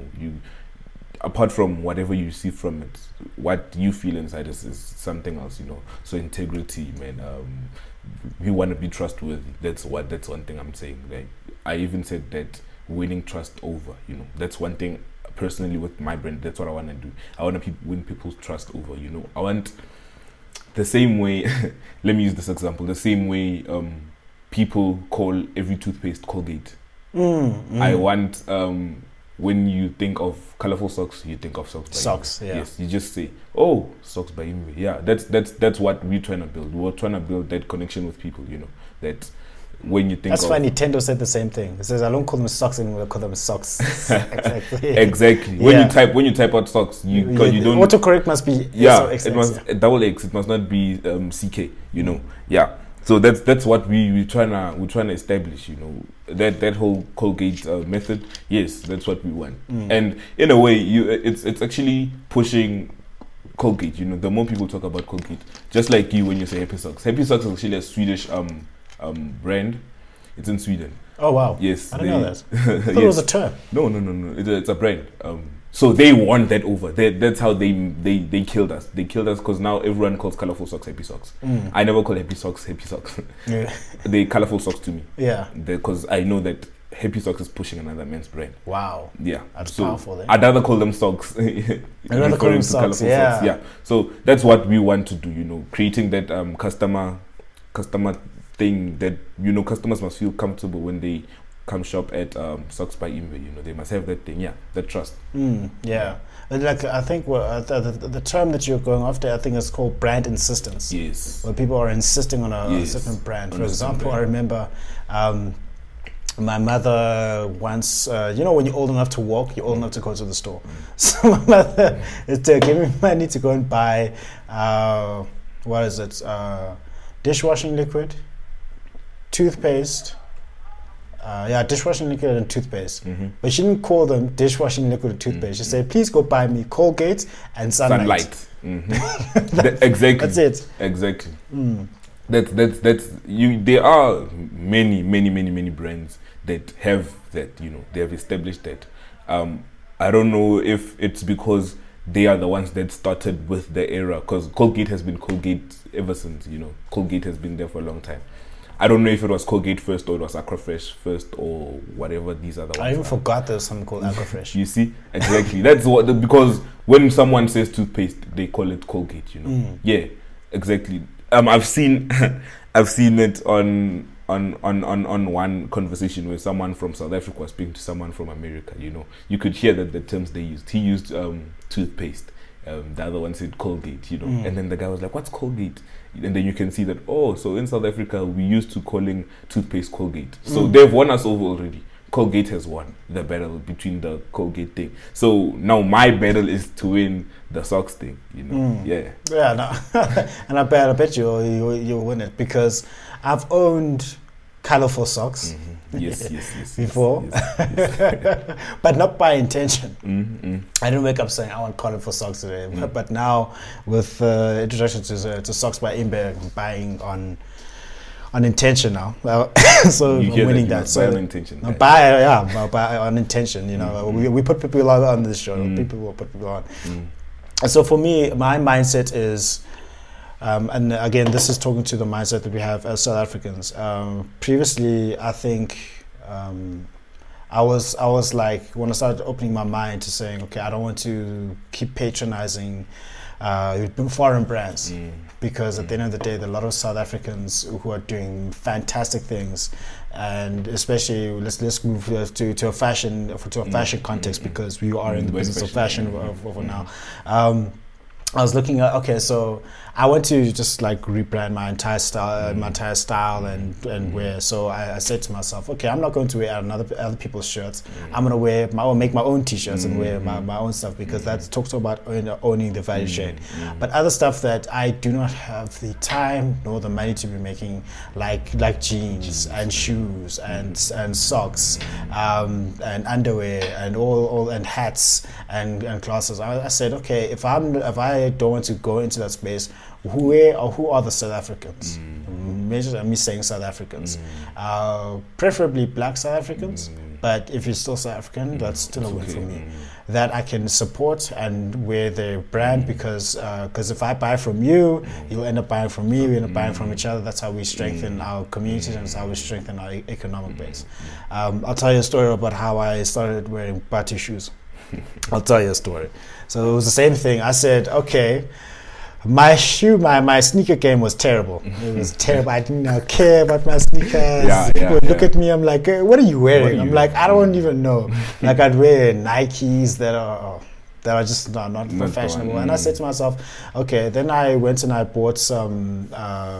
Apart from whatever you see from it, what you feel inside is something else. So integrity, man. We want to be trustworthy. That's one thing I'm saying. Like, I even said that winning trust over. That's one thing personally with my brand. That's what I want to do. I want to win people's trust over. I want the same way. Let me use this example. The same way people call every toothpaste Colgate. I want when you think of colorful socks, you think of Socks by Socks. Imbe. Yeah. Yes, you just say, "Oh, Socks by Imbe." Yeah, that's what we're trying to build. We're trying to build that connection with people. That when you think that's why Nintendo said the same thing. It says, "I don't call them socks anymore. I call them socks." Exactly. Exactly. When you type out socks, you don't. Autocorrect must be it must double X. It must not be CK. Yeah. So that's what we're trying to establish. That whole Colgate method. Yes, that's what we want. And in a way, it's actually pushing Colgate. The more people talk about Colgate, just like you when you say Happy Socks. Happy Socks is actually a Swedish brand. It's in Sweden. Oh wow! Yes, I didn't know that. I thought it was a term. No. It's a brand. So they won that over. That's how they killed us. They killed us because now everyone calls colorful socks Happy Socks. I never call Happy Socks Happy Socks. Yeah. They colorful socks to me. Yeah. Because I know that Happy Socks is pushing another man's brand. Wow. Yeah. That's powerful then. I'd rather call them socks. I'd rather call them socks. Yeah. Socks. Yeah. So that's what we want to do. Creating that customer thing that customers must feel comfortable when they come shop at Socks by Imbe. They must have that thing, that trust. Yeah, like I think the term that you're going after, I think is called brand insistence. Yes, where people are insisting on a certain brand. For example, I remember my mother once, when you're old enough to walk, you're old enough to go to the store. So my mother is giving me money to go and buy what is it? Dishwashing liquid, toothpaste. Dishwashing liquid and toothpaste. But she didn't call them dishwashing liquid and toothpaste. She said, "Please go buy me Colgate and Sunlight." Exactly. That's it. Exactly. That's you. There are many brands that have that. They have established that. I don't know if it's because they are the ones that started with the era, because Colgate has been Colgate ever since. Colgate has been there for a long time. I don't know if it was Colgate first or it was Aquafresh first or whatever these other ones. I even forgot there was something called Aquafresh. You see? Exactly. That's because when someone says toothpaste, they call it Colgate, Yeah, exactly. I've seen it on one conversation where someone from South Africa was speaking to someone from America, You could hear that the terms they used. He used toothpaste. The other one said Colgate, And then the guy was like, "What's Colgate?" And then you can see that, so in South Africa, we used to calling toothpaste Colgate. So they've won us over already. Colgate has won the battle between the Colgate thing. So now my battle is to win the socks thing, Yeah. Yeah, no. And I bet you'll win it, because I've owned colorful socks. Yes. Before, yes. But not by intention. I didn't wake up saying I want colorful socks today. But now, with introduction to Socks by Imbe, I'm buying on intention now. So I'm winning that. So buy on intention. Buy on intention. We put people on this show. People will put people on. And so for me, my mindset is. And again, this is talking to the mindset that we have as South Africans. Previously, I think I was like, when I started opening my mind to saying, okay, I don't want to keep patronizing foreign brands, because at the end of the day, there are a lot of South Africans who are doing fantastic things, and especially let's move to a fashion context, because we are in the business of fashion over now. I was looking at, okay, so I want to just like rebrand my entire style and wear. So I said to myself, okay, I'm not going to wear other people's shirts. I'm going to make my own t-shirts and wear my own stuff, because that talks about owning the value chain. But other stuff that I do not have the time nor the money to be making, like jeans and shoes and socks and underwear and all and hats and glasses. I said, okay, if I don't want to go into that space, who are the South Africans? Me saying South Africans, preferably black South Africans. But if you're still South African, that's still a win for me. That I can support and wear their brand, because if I buy from you, you'll end up buying from me. We end up buying from each other. That's how we strengthen our communities, and that's how we strengthen our economic base. I'll tell you a story about how I started wearing Batu shoes. I'll tell you a story. So it was the same thing. I said, okay, my sneaker game was terrible. It was terrible. I didn't care about my sneakers. People would look at me. I'm like, hey, what are you wearing? I'm like, I don't even know. Like, I'd wear Nikes that are just not fashionable. And I said to myself, okay. Then I went and I bought some.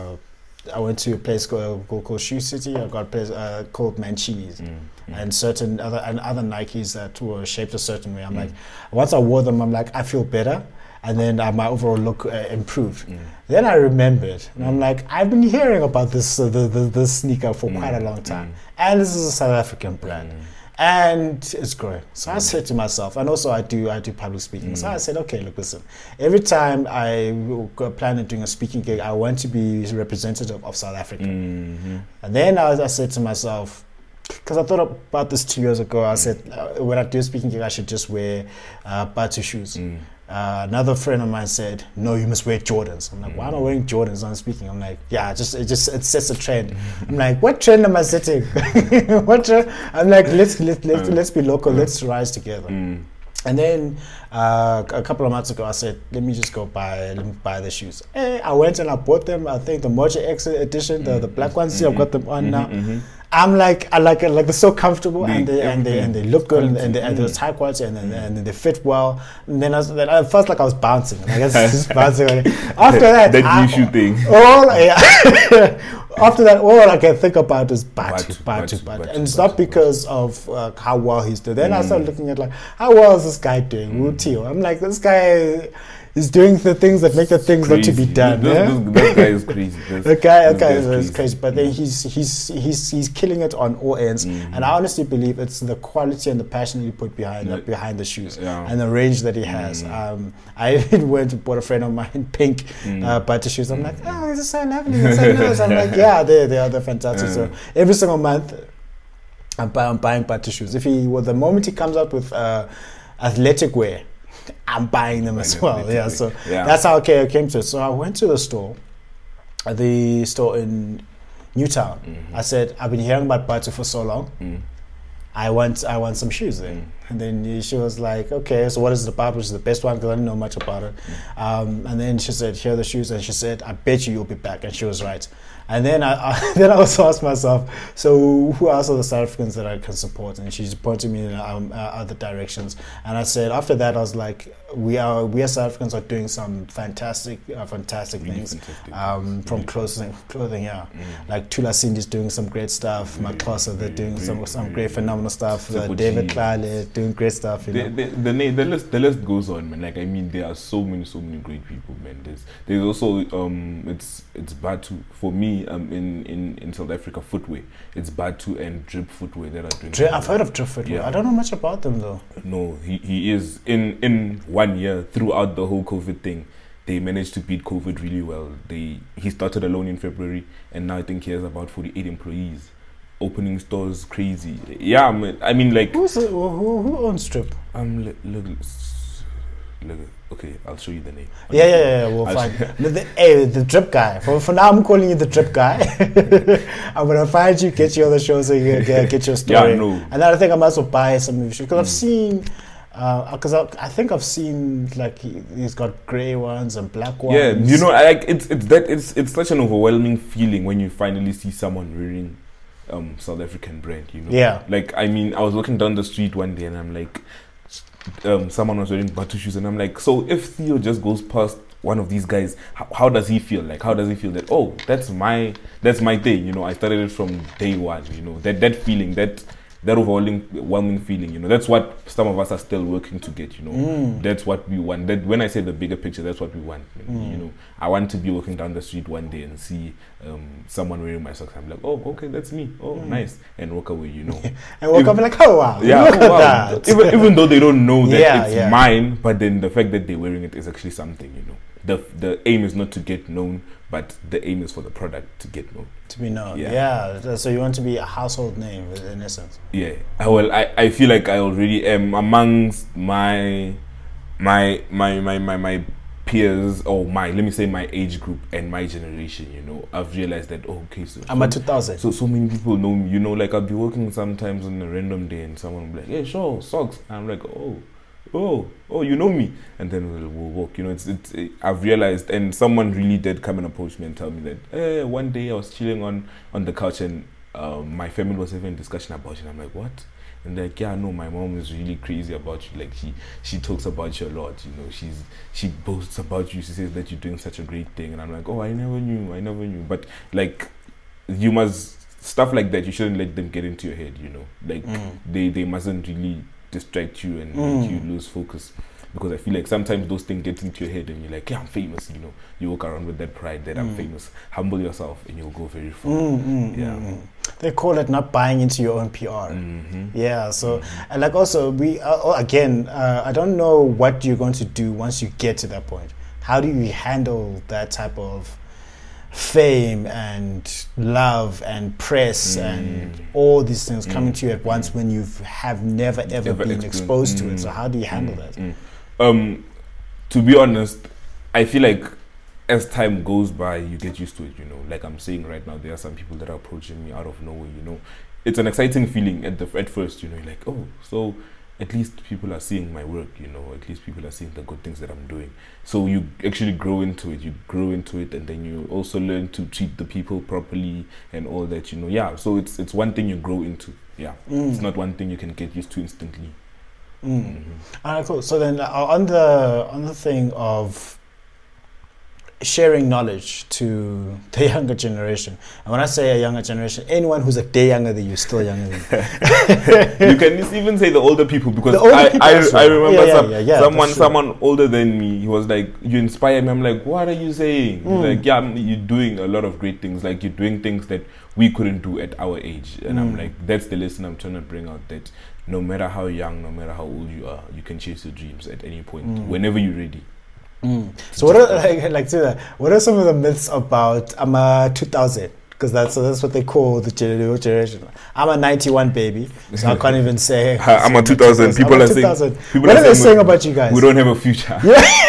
I went to a place called Shoe City. I got a place called Mancini's, and certain other Nikes that were shaped a certain way. I'm like, once I wore them, I'm like, I feel better, and then my overall look improved. Then I remembered, and I'm like, I've been hearing about this sneaker for quite a long time, and this is a South African brand. And it's growing. So I said to myself, and also I do public speaking. So I said, okay, look, listen. Every time I plan on doing a speaking gig, I want to be representative of South Africa. And then I said to myself, because I thought about this 2 years ago, I said, when I do a speaking gig, I should just wear Batu shoes. Another friend of mine said, no, you must wear Jordans. I'm like, why am I wearing Jordans when I'm speaking? I'm like, yeah, it sets a trend. I'm like, what trend am I setting? What trend? I'm like, let's be local, let's rise together. And then a couple of months ago, I said, let me buy the shoes. I went and I bought them. I think the Moja X edition, the black ones. I've got them on now. I'm like, I like it. Like, they're so comfortable, and they look good, and they're high quality, and then they fit well. And then I felt like I was bouncing. Like, I was just bouncing. After that, you thing. After that, all I can think about is Batu. And it's not because of how well he's doing. Then I started looking at, like, how well is this guy doing? Wutio. I'm like, this guy is doing the things that make the things not to be done. That guy is crazy. That guy is crazy. But then he's killing it on all ends. And I honestly believe it's the quality and the passion he put behind the shoes and the range that he has. I even went and bought a friend of mine pink Batu shoes. I'm like, oh, these are so lovely. It's so nice. I'm like, yeah, they're fantastic. So every single month, I'm buying Batu shoes. The moment he comes out with athletic wear, I'm buying them as well. That's how I came to it. So I went to the store in Newtown. I said, I've been hearing about Batu for so long. I want some shoes there. And then she was like, okay, so what is it about? Which is the best one? Because I didn't know much about it. And then she said, here are the shoes. And she said, I bet you'll be back. And she was right. And then I also asked myself, so who else are the South Africans that I can support? And she pointed me in other directions. And I said, after that, I was like, we as South Africans are doing some fantastic things. From clothing, like Tula Cindy's doing some great stuff. Makosa, they're doing some great phenomenal stuff. David Klale doing great stuff. The list goes on, man. Like, I mean, there are so many great people, man. There's also it's Batu for me. In South Africa, footwear. It's Batu and Drip Footwear that are doing. I've heard of Drip Footwear. I don't know much about them though. No, he is in 1 year throughout the whole COVID thing. They managed to beat COVID really well. He started alone in February, and now I think he has about 48 employees. Opening stores, crazy. Yeah, I mean, like, who owns Drip? Okay, I'll show you the name. Yeah, we'll find the Drip guy. For now, I'm calling you the Drip guy. I'm gonna find you, get you on the show so you can get your story. And then I think I might as well buy some of your shoes because I've seen. Because I think I've seen, like, he's got grey ones and black ones. Yeah, you know, like it's such an overwhelming feeling when you finally see someone wearing South African brand. You know. Yeah. Like, I mean, I was walking down the street one day and I'm like, someone was wearing butter shoes, and I'm like, so if Theo just goes past one of these guys, how does he feel? Like, how does he feel that, oh, that's my thing, you know? I started it from day one, you know, that feeling, that overwhelming feeling, you know, that's what some of us are still working to get, you know. That's what we want. That when I say the bigger picture, that's what we want, you know. I want to be walking down the street one day and see someone wearing my socks. I'm like, oh, okay, that's me. Oh, nice, and walk away, you know. And walk up and like, oh wow, yeah, look oh, at wow. that. Even though they don't know that it's Yeah. mine, but then the fact that they're wearing it is actually something, you know. The aim is not to get known, but the aim is for the product to get known. To be known, Yeah. So you want to be a household name in essence. Yeah. Well, I feel like I already am amongst my peers, or let me say my age group and my generation, you know. I've realized that, okay, so I'm a 2000. So many people know me, you know. Like, I'll be working sometimes on a random day and someone will be like, hey, sure, socks. And I'm like, oh, you know me, and then we'll walk. You know, it's I've realized, and someone really did come and approach me and tell me that one day I was chilling on the couch and my family was having a discussion about you. And I'm like, what? And they're like, yeah, no, my mom is really crazy about you. Like, she talks about you a lot. You know, she boasts about you. She says that you're doing such a great thing. And I'm like, oh, I never knew. But like, you must, stuff like that, you shouldn't let them get into your head. You know, like they mustn't really distract you and make you lose focus, because I feel like sometimes those things get into your head and you're like, yeah, I'm famous, you know. You walk around with that pride that I'm famous. Humble yourself and you'll go very far. They call it not buying into your own PR. Yeah, so and like also we again I don't know what you're going to do once you get to that point. How do you handle that type of fame and love and press and all these things coming to you at once when you have never ever been exposed to it? So how do you handle that? To be honest, I feel like as time goes by, you get used to it, you know. Like I'm saying right now, there are some people that are approaching me out of nowhere, you know. It's an exciting feeling at first, you know. You're like, oh, so at least people are seeing my work, you know. At least people are seeing the good things that I'm doing. So you actually grow into it. And then you also learn to treat the people properly and all that, you know. Yeah, so it's one thing you grow into. Yeah, it's not one thing you can get used to instantly. Alright, cool. So then on the thing of sharing knowledge to the younger generation, and when I say a younger generation, anyone who's a day younger than you is still younger than you. You can even say the older people, because I remember someone older than me, he was like, you inspire me. I'm like, what are you saying? Like, yeah, you're doing a lot of great things, like you're doing things that we couldn't do at our age. And I'm like, that's the lesson I'm trying to bring out, that no matter how young, no matter how old you are, you can chase your dreams at any point, whenever you're ready. So what are some of the myths about I'm a 2000? Because that's what they call the generation. I'm a 91 baby, so I can't even say I'm a 2000. People are saying, what are they saying about you guys? We don't have a future.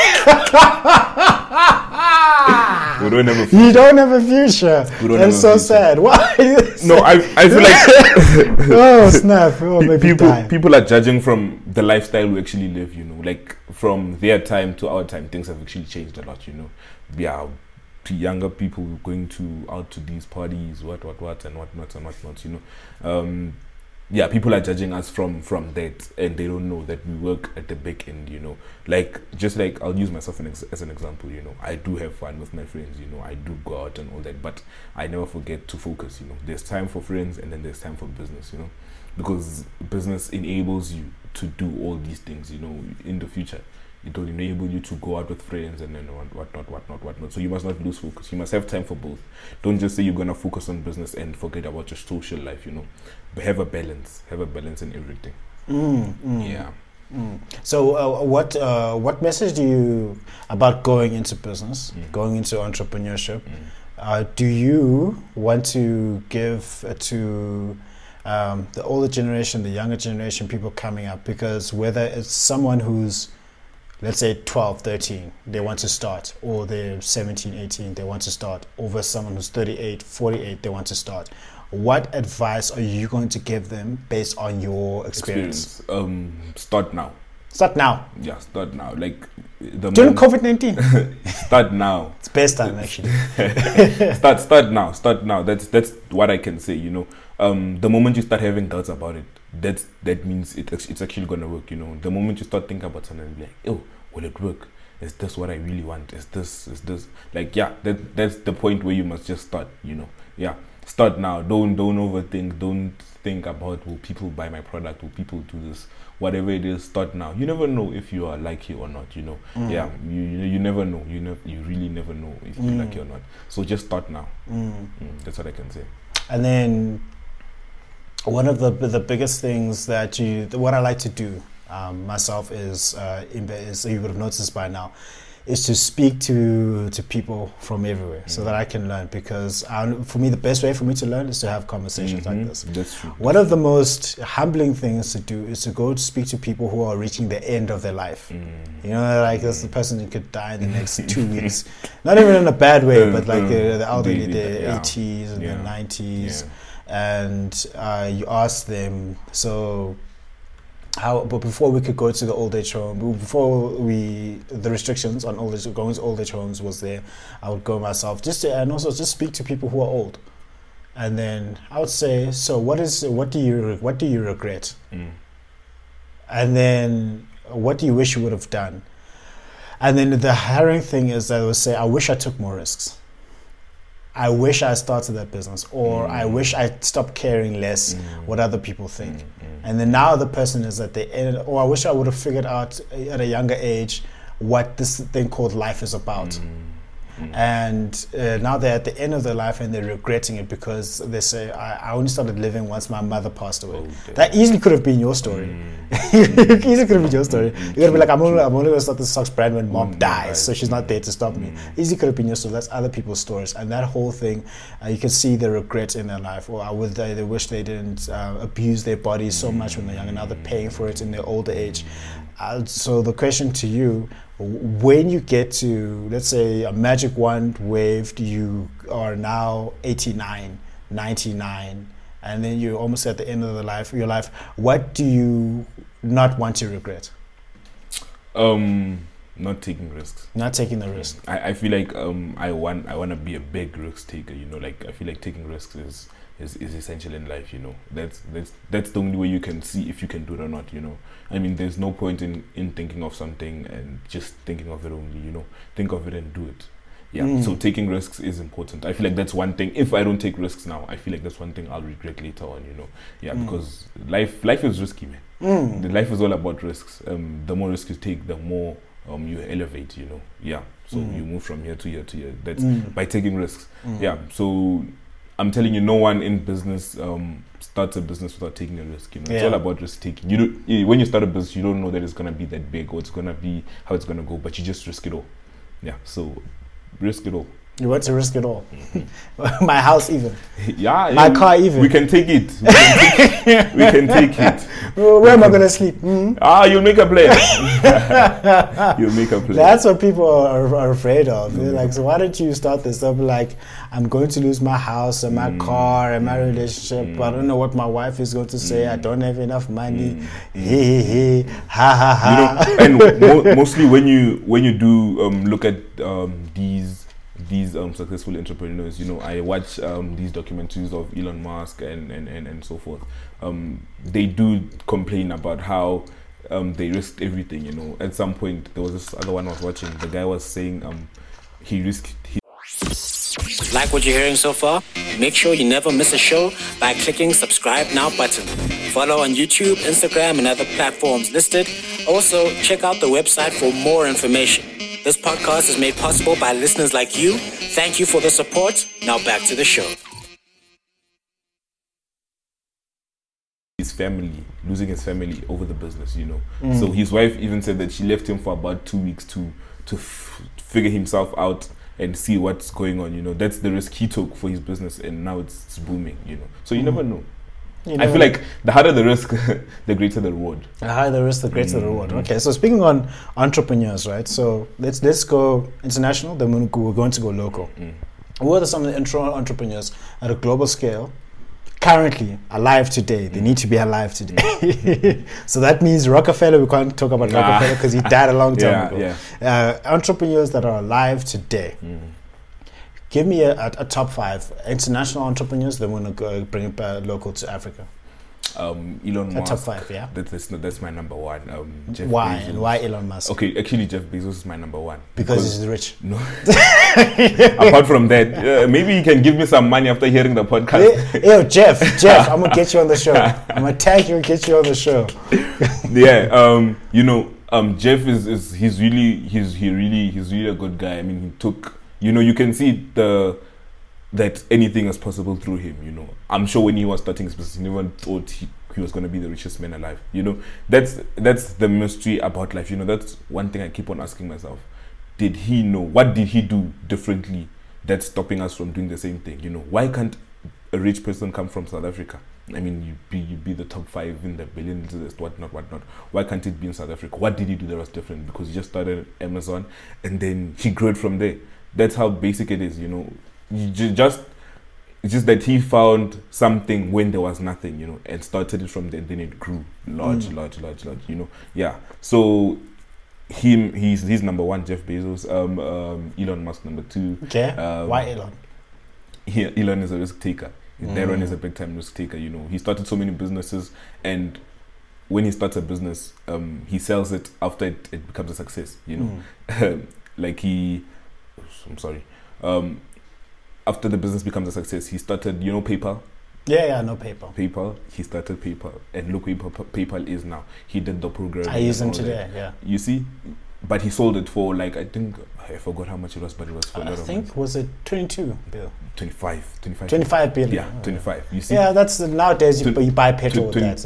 We don't have a future. You don't have a future. That's so sad. Why? No, I feel like oh snap! Oh, people are judging from the lifestyle we actually live. You know, like from their time to our time, things have actually changed a lot. You know, yeah, younger people going out to these parties, what and whatnot. You know, yeah, people are judging us from that, and they don't know that we work at the back end, you know. Like, just like, I'll use myself as an example, you know. I do have fun with my friends, you know. I do go out and all that, but I never forget to focus, you know. There's time for friends, and then there's time for business, you know. Because business enables you to do all these things, you know, in the future. It will enable you to go out with friends and then whatnot. So you must not lose focus. You must have time for both. Don't just say you're going to focus on business and forget about your social life, you know. But have a balance. Have a balance in everything. Yeah. So what message do you, about going into business, going into entrepreneurship, do you want to give to the older generation, the younger generation, people coming up? Because whether it's someone who's, let's say 12, 13, they want to start, or they're 17, 18, they want to start, over someone who's 38, 48, they want to start. What advice are you going to give them based on your experience? Start now. Start now? Yeah, start now. Like, during COVID-19? Start now. It's best time, actually. Start now. That's what I can say, you know. The moment you start having doubts about it, that means it's actually gonna work. The moment you start thinking about something, like, oh, will it work? Is this what I really want? Is this like, yeah? That's the point where you must just start. Yeah. Start now. Don't overthink. Don't think about, will people buy my product? Will people do this? Whatever it is, start now. You never know if you are lucky or not. Yeah. You never know. You really never know if you're lucky or not. So just start now. That's what I can say. And then one of the biggest things what I like to do myself is you would have noticed by now, is to speak to people from everywhere so that I can learn, because for me the best way for me to learn is to have conversations like this. That's true. One of the most humbling things to do is to go to speak to people who are reaching the end of their life. Like there's the person who could die in the next 2 weeks, not even in a bad way, but like the elderly, their 80s and their 90s, and you ask them, so but before we could go to the old age home, the restrictions on going to old age homes was there, I would go myself and also speak to people who are old, and then I would say, so what do you regret, and then what do you wish you would have done, and then the harrowing thing is that I would say, I wish I took more risks. I wish I started that business, or I wish I stopped caring less what other people think. And then now the person is at the end, or I wish I would have figured out at a younger age what this thing called life is about. And now they're at the end of their life and they're regretting it because they say, I only started living once my mother passed away. That easily could have been your story. Easily could have been your story. You're going to be like, I'm only going to start this socks brand when mom dies, so she's not there to stop me. Easily could have been your story. That's other people's stories. And that whole thing, you can see the regret in their life. Or they wish they didn't abuse their bodies so much when they're young, and now they're paying for it in their older age. So the question to you, when you get to, let's say, a magic wand waved, you are now 89, 99, and then you're almost at the end of your life, what do you not want to regret? Not taking risks. Not taking the risk. I feel like I want to be a big risk taker. Like I feel like taking risks is essential in life. That's the only way you can see if you can do it or not. I mean, there's no point in thinking of something and just thinking of it only. Think of it and do it. Yeah. So taking risks is important. I feel like that's one thing. If I don't take risks now, I feel like that's one thing I'll regret later on. Yeah, because life is risky, man. The life is all about risks. The more risks you take, the more you elevate. Yeah. So you move from here to here to here. That's by taking risks. Yeah. So I'm telling you, no one in business starts a business without taking a risk. It's all about risk taking. When you start a business, you don't know that it's gonna be that big or it's gonna be how it's gonna go, but you just risk it all. Yeah. So risk it all. You want to risk it all. My house even. Yeah. My car even. We can take it. We can take it. Where am I going to sleep? You'll make a plan. You'll make a plan. That's what people are afraid of. They're like, so why don't you start this? They'll be like, I'm going to lose my house and my car and my relationship. I don't know what my wife is going to say. I don't have enough money. Ha ha ha. And mostly when you do look at these successful entrepreneurs, I watch these documentaries of Elon Musk and so forth. They do complain about how they risked everything. At some point there was this other one I was watching. The guy was saying he risked. Like what you're hearing so far? Make sure you never miss a show by clicking subscribe now button. Follow on YouTube, Instagram, and other platforms listed. Also, check out the website for more information. This podcast is made possible by listeners like you. Thank you for the support. Now back to the show. His family, losing his family over the business, So his wife even said that she left him for about 2 weeks to figure himself out and see what's going on. That's the risk he took for his business, and now it's booming. So you never know. I feel like the harder the risk, the greater the reward. The higher the risk, the greater the reward. Okay, so speaking on entrepreneurs, right? So let's go international, then we're going to go local. Who are some of the entrepreneurs at a global scale currently alive today? They need to be alive today. So that means Rockefeller, we can't talk about Rockefeller because he died a long time ago. Entrepreneurs that are alive today. Give me a top 5 international entrepreneurs. Then we're gonna bring it back local to Africa. Elon Musk. Top 5, yeah. That's my number 1. Jeff why Bezos. and why Elon Musk? Okay, actually, Jeff Bezos is my number 1 Because he's rich. No. Apart from that, maybe you can give me some money after hearing the podcast. Yo, Jeff, I'm gonna get you on the show. I'm gonna tag you and get you on the show. Yeah, Jeff he's really a good guy. I mean, he took, you can see that anything is possible through him. I'm sure when he was starting his business, he never thought he was going to be the richest man alive. That's the mystery about life. That's one thing I keep on asking myself. Did he know? What did he do differently that's stopping us from doing the same thing? Why can't a rich person come from South Africa? I mean, you be the top 5 in the billions, whatnot. Why can't it be in South Africa? What did he do that was different? Because he just started Amazon and then he grew it from there. That's how basic it is, It's just that he found something when there was nothing, and started it from there. Then it grew large. Yeah. So he's number 1, Jeff Bezos. Elon Musk number 2. Okay. Why Elon? Elon is a risk taker. Darren is a big time risk taker. He started so many businesses, and when he starts a business, he sells it after it becomes a success. After the business becomes a success, he started, PayPal. Yeah, I know PayPal. PayPal, he started PayPal, and look where PayPal is now. He did the program. I use them today, yeah. You see? But he sold it for I forgot how much it was, but it was for a lot of money. Was it 22 bill? 25 billion. Yeah, 25. You see? Yeah, that's nowadays you buy petrol with that.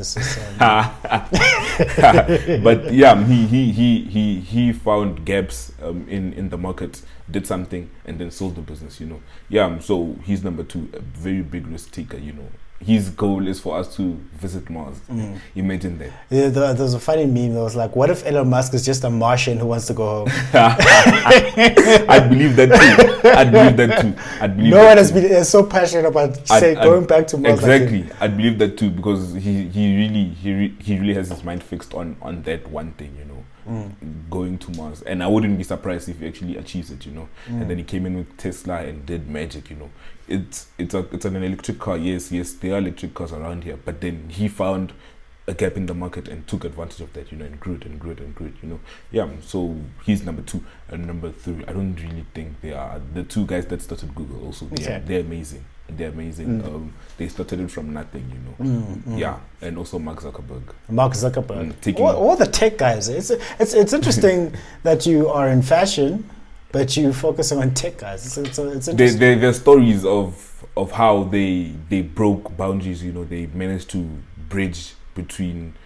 But yeah, he found gaps in the market, did something, and then sold the business. Yeah. So he's number 2, a very big risk taker. His goal is for us to visit Mars. Imagine that. Yeah, there's a funny meme that was like, what if Elon Musk is just a Martian who wants to go home? I'd believe that too. No one has been so passionate about going back to Mars. Exactly. I'd believe that too, because he really has his mind fixed on that one thing, going to Mars. And I wouldn't be surprised if he actually achieves it, And then he came in with Tesla and did magic, It's an electric car. Yes, there are electric cars around here, but then he found a gap in the market and took advantage of that, and grew it. Yeah, so he's number 2. And number 3, I don't really think they are the 2 guys that started Google. Also, they're amazing. They started it from nothing, Yeah, and also Mark Zuckerberg. All the tech guys. It's interesting that you are in fashion, but you focusing on tech guys. It's interesting. There are stories of how they broke boundaries. They managed to bridge between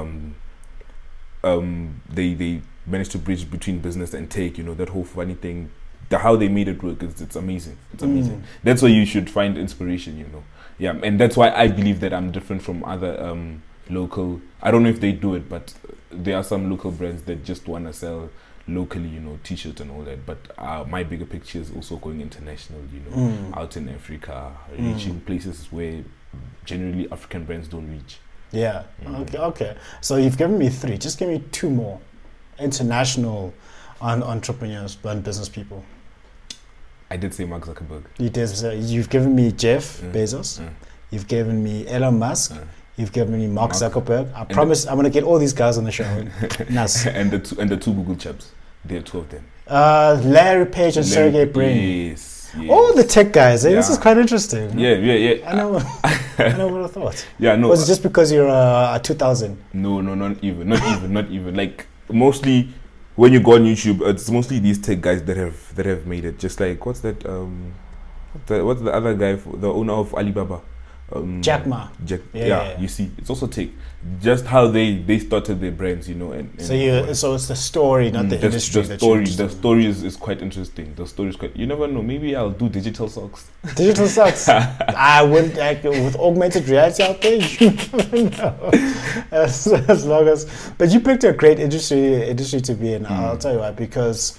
they managed to bridge between business and tech. That whole funny thing. How they made it work it's amazing. It's amazing. That's why you should find inspiration. Yeah, and that's why I believe that I'm different from other local. I don't know if they do it, but there are some local brands that just want to sell locally, t-shirts and all that, but my bigger picture is also going international, out in Africa, reaching places where generally African brands don't reach. Yeah. Okay. So you've given me 3. Just give me 2 more international entrepreneurs and business people. I did say Mark Zuckerberg. You did. You've given me Jeff Bezos. You've given me Elon Musk. You've given me Mark Zuckerberg. I promise I'm going to get all these guys on the show. Nice. And the 2 Google chaps. There are 2 of them. Larry Page and Sergey Brin. Yes. All the tech guys. This is quite interesting. Yeah. I know what I thought. Yeah, no. Was it just because you're a 2000? No, not even. Like, mostly when you go on YouTube, it's mostly these tech guys that have made it. Just like, what's that? What's the other guy, the owner of Alibaba? Jack Ma. Yeah, you see, it's also take just how they started their brands, and so it's the story, not the industry. The story is quite interesting. The story is quite. You never know. Maybe I'll do digital socks. Digital socks. I wouldn't with augmented reality out there. You never know. As long as, but you picked a great industry to be in. I'll tell you why, because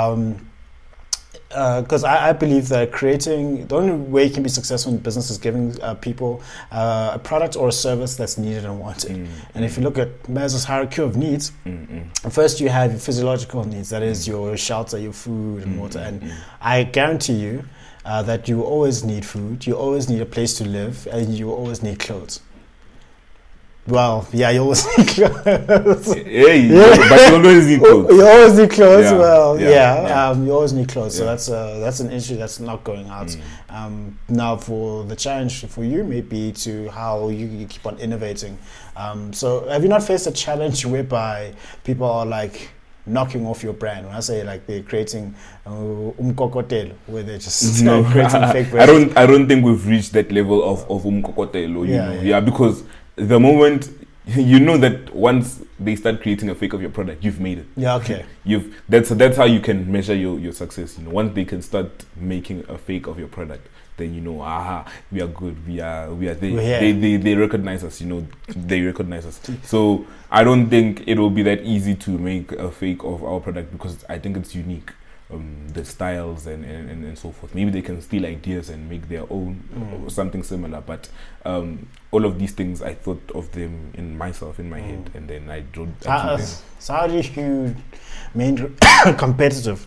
I believe that the only way you can be successful in business is giving people a product or a service that's needed and wanted. And if you look at Maslow's hierarchy of needs, first you have your physiological needs, that is your shelter, your food and water. And I guarantee you, that you always need food, you always need a place to live, and you always need clothes. Well, yeah, you always need clothes. Hey, but you always need clothes. You always need clothes. Yeah, Well, yeah. you always need clothes. Yeah. So that's an issue that's not going out. Now, for the challenge for you, may be to how you keep on innovating. So, have you not faced a challenge whereby people are like knocking off your brand? When I say like they're creating umkokotelo, where they're just creating fake brands. I don't think we've reached that level of umkokotelo. Yeah, because the moment you know that once they start creating a fake of your product, you've made it. Yeah, okay. That's how you can measure your success. Once they can start making a fake of your product, then we are good. We are there. They recognize us. They recognize us. So I don't think it will be that easy to make a fake of our product because I think it's unique. The styles and so forth. Maybe they can steal ideas and make their own or something similar. But all of these things, I thought of them in my head, and then I drew them. So how do you remain competitive?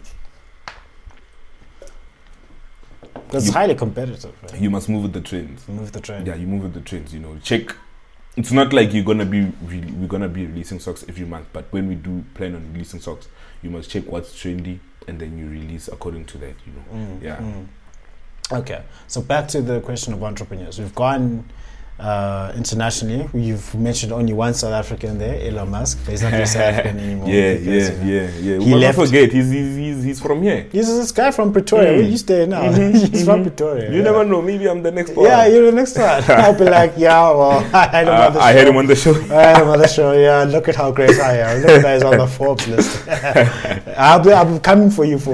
That's highly competitive. Right? You must move with the trends. Move the trend. Yeah, you move with the trends. Check. It's not like we're gonna be releasing socks every month, but when we do plan on releasing socks, you must check what's trendy and then you release according to that. Okay, so back to the question of entrepreneurs. We've gone internationally. You've mentioned only one South African there, Elon Musk, but he's not really South African anymore. Yeah. He left. Don't forget, he's from here. He's this guy from Pretoria. Where you stay now? He's from Pretoria. You never know. Maybe I'm the next one. Yeah, you're the next one. I'll be like, I had him on the show. I had him on the show. Yeah, look at how great I am. Look at that, he's on the Forbes list. I'll be coming for you for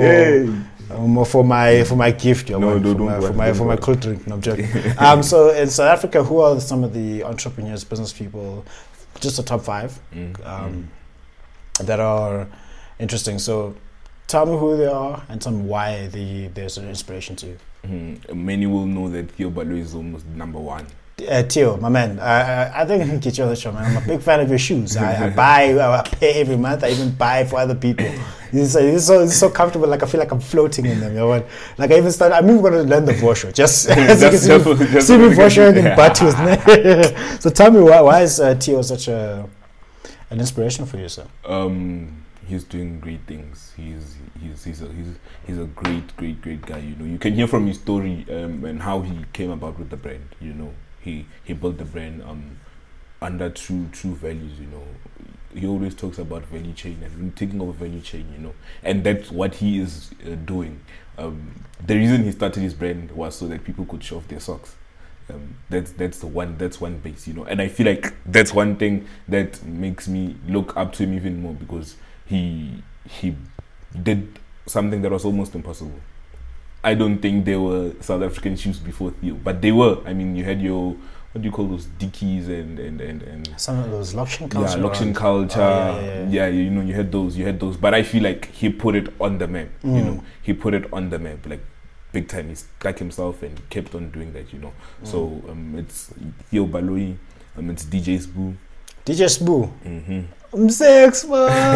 my gift. For my cold drink. No, I'm joking. So in South Africa, who are some of the entrepreneurs, business people, just the top 5 that are interesting? So tell me who they are and tell me why there's an inspiration to you. Many will know that Theo Baloyi is almost number 1. Theo, my man, I think I can get you on the show, man. I'm a big fan of your shoes. I pay every month. I even buy for other people. It's so comfortable. Like I feel like I'm floating in them. Like I even started. I'm even going to learn the Vosho. Just see me Vosho and Batus. So tell me why is Theo such an inspiration for you, sir? He's doing great things. He's a great guy. You can hear from his story and how he came about with the brand. He built the brand under true values. He always talks about value chain and taking over value chain. And that's what he is doing. The reason he started his brand was so that people could show off their socks. That's one base. And I feel like that's one thing that makes me look up to him even more because he did something that was almost impossible. I don't think there were South African shoes before Theo, but they were. I mean, you had your, what do you call those, Dickies and some of those Lokshin culture. Yeah, Lokshin culture. Yeah, you had those. But I feel like he put it on the map. He put it on the map, like big time. He stuck himself and kept on doing that. So it's Theo Baloyi. It's DJ Sbu. DJ Sbu. DJ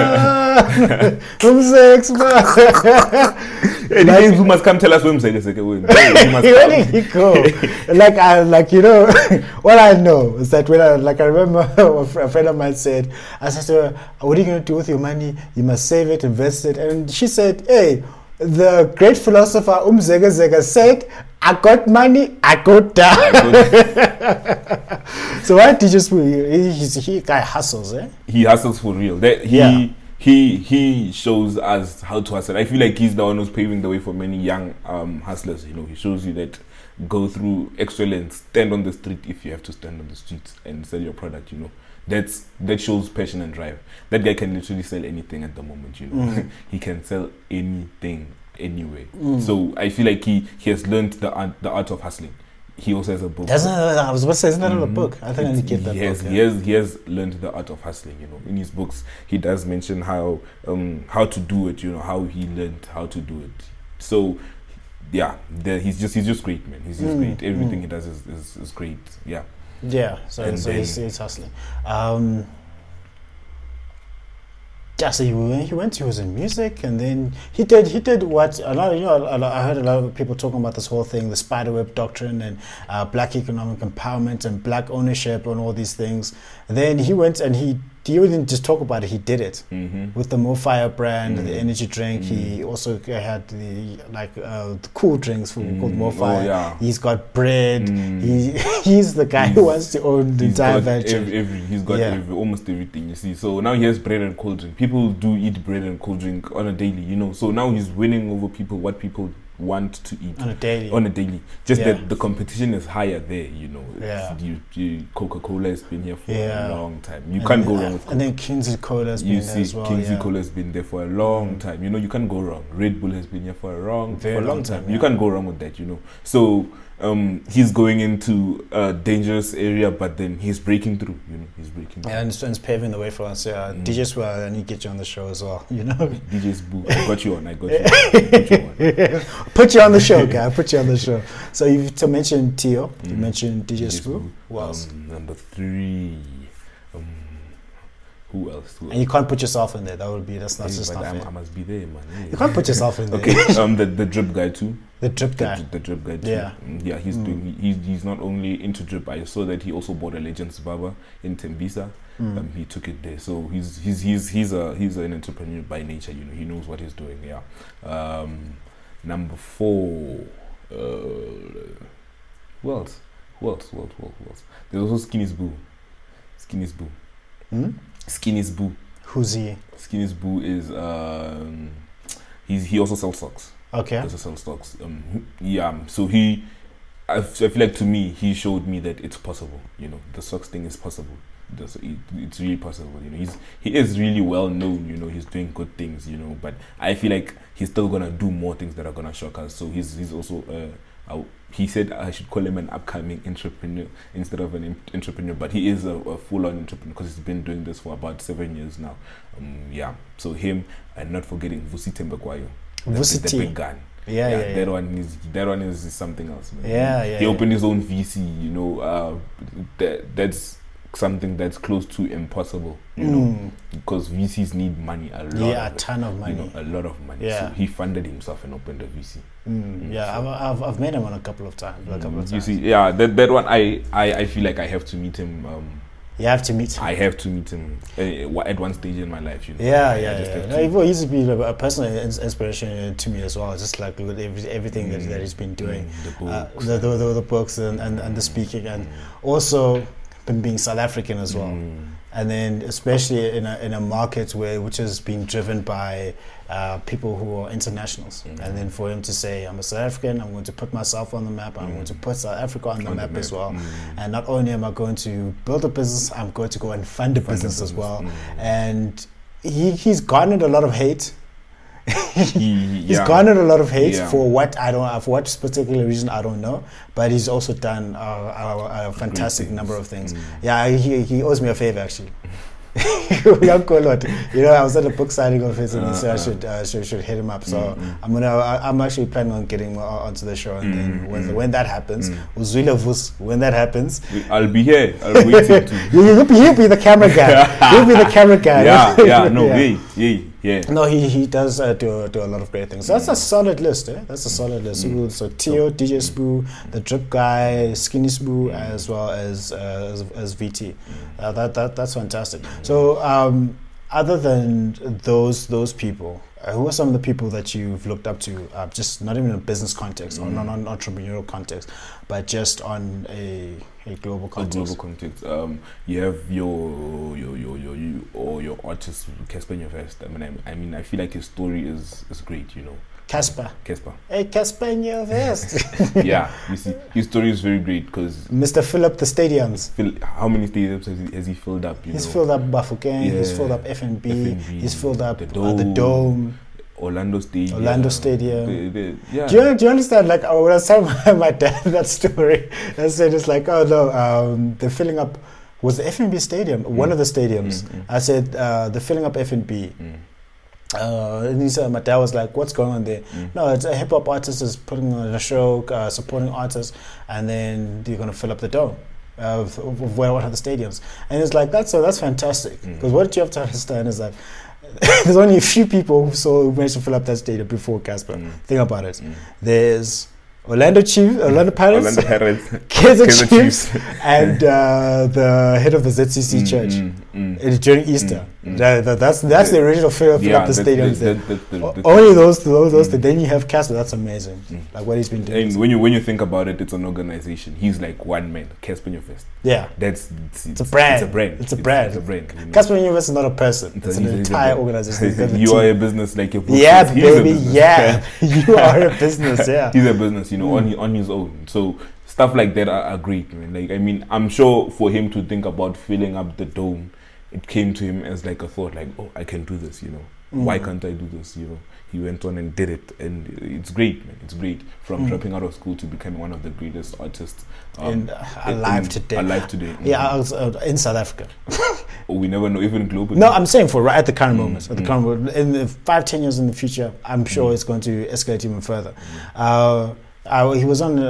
Sbu must come tell us when Where did he go? What I know is that when I remember a friend of mine said, I said to her, what are you going to do with your money? You must save it, invest it. And she said, hey, the great philosopher Zega said, I got money, I go down. So why did he guy hustles, eh? He hustles for real. He shows us how to hustle. I feel like he's the one who's paving the way for many young hustlers. He shows you that go through extra lengths, stand on the street if you have to stand on the street and sell your product. That shows passion and drive. That guy can literally sell anything at the moment. He can sell anything anyway. So I feel like he has learned the art of hustling. He also has a book. I was about to say, isn't that in a book? I think I need to get that book. He has learned the art of hustling. In his books, he does mention how to do it. How he learned how to do it. So, yeah, he's just great, man. He's just great. Everything he does is great. Yeah. Yeah. So he's hustling. Yeah, so he was in music, and then he did what a lot. I heard a lot of people talking about this whole thing, the spiderweb doctrine, and black economic empowerment and black ownership and all these things. And then he went and he didn't just talk about it; he did it with the More Fire brand, the energy drink. He also had the cool drinks called More Fire. Oh, yeah. He's got bread. He's the guy who wants to own the entire venture. He's got almost everything. You see, so now he has bread and cold drink. People do eat bread and cold drink on a daily. So now he's winning over people. What people want to eat on a daily. Just that the competition is higher there. Coca-Cola has been here for a long time. You can't go wrong with Coca. And then Kingsley Cola has been there as well. Kingsley Cola has been there for a long time. You can't go wrong. Red Bull has been here for a long time. You can't go wrong with that. So he's going into a dangerous area, but then he's breaking through. He's breaking through. Yeah, and it's paving the way for us. Yeah, DJ Swell, I need to get you on the show as well. DJ Spoo, I got you on. Put you on the show, guy. Put you on the show. So you mentioned Tio. You mentioned DJ Spoo. Who else? Number 3. Who else? And you can't put yourself in there. That's not just not fair. I must be there, man. Yeah. You can't put yourself in there. Okay. The drip guy too. The drip guy. The drip guy too. Yeah. He's doing. He's not only into drip. I saw that he also bought a Legends Barber in Tembisa. He took it there. So he's an entrepreneur by nature. He knows what he's doing. Yeah. Number 4. Who else? There's also Skinny's Boo. Skinny's Boo. Who's he? Skinny's Boo is he also sells socks. Okay. He also sells socks. So I feel like, to me, he showed me that it's possible. The socks thing is possible. It's really possible. He is really well known. He's doing good things. But I feel like he's still gonna do more things that are gonna shock us. So he's also he said I should call him an upcoming entrepreneur instead of an entrepreneur, but he is a full-on entrepreneur because he's been doing this for about 7 years now. So him, and not forgetting Vusi Tembekwayo, the big gun. That one is something else, man. He opened his own VC. That's something that's close to impossible, because VCs need money a ton of money. A lot of money. So he funded himself and opened a VC. I've met him on a couple of times. You see, that one I feel like I have to meet him. You have to meet him. I have to meet him at one stage in my life. He used to be a personal inspiration to me as well. Just like with everything that he's been doing, the books and the speaking, and also being South African as well. And then especially in a market which has been driven by people who are internationals. And then for him to say, I'm a South African, I'm going to put myself on the map, I'm going to put South Africa on the map as well. And not only am I going to build a business, I'm going to go and fund a business as well. And he's garnered a lot of hate. He's garnered a lot of hate for what for what particular reason I don't know, but he's also done a fantastic number of things. He owes me a favor actually. I was at a book signing of his, and he said I should hit him up. So I'm actually planning on getting him onto the show, and then when that happens, when that happens, I'll be here. I'll wait to. He'll be the camera guy. He'll be the camera guy. No, he does do a lot of great things. So that's a solid list. That's a solid list. So Tio, DJ Spoo, the Drip Guy, Skinny Spoo, as well as VT. That's fantastic. So other than those people, who are some of the people that you've looked up to, just not even in a business context or non-entrepreneurial context, but just on a global context? You have your artist Casper Nyovest. I mean, I feel like his story is great. Casper. Hey, Casper Nyovest. You see, his story is very great because Mr. Fill up the stadiums. How many stadiums has he filled up? He's filled up Bafokeng. He's filled up FNB. He's filled up the Dome. Orlando Stadium. Do you understand? Like, when I was telling my dad that story, I said it's like, oh no, they're filling up. Was the FNB stadium one of the stadiums? I said they're filling up FNB. And he said, my dad was like, what's going on there? No, it's a hip hop artist is putting on a show, supporting artists, and then you're going to fill up the Dome. What are the stadiums? And it's like, that's fantastic. Because what you have to understand is that there's only a few people who managed to fill up that stadium before Casper. Think about it. There's Orlando Pirates, Kaizer Chiefs, and the head of the ZCC Church during Easter. That's the original fill up the stadiums. Only those. Then you have Casper. That's amazing. Like what he's been doing. And when you think about it, it's an organization. He's like one man. Casper Nyovest. Yeah, it's a brand. It's a brand. You know? Casper Nyovest is not a person. It's an entire organization. You are a business like your yeah, baby. Yeah, you are a business. Yeah, he's a business. You know, on his own. So stuff like that are great, man. Like, I mean, I'm sure for him to think about filling up the dome, it came to him as like a thought, like, oh, I can do this, you know. Why can't I do this, you know? He went on and did it, and it's great, man. It's great. From dropping out of school to becoming one of the greatest artists alive today. Yeah, in South Africa. We never know, even globally. No, I'm saying for right at the current moment. At the current moment, in 5-10 years in the future, I'm sure it's going to escalate even further. He was on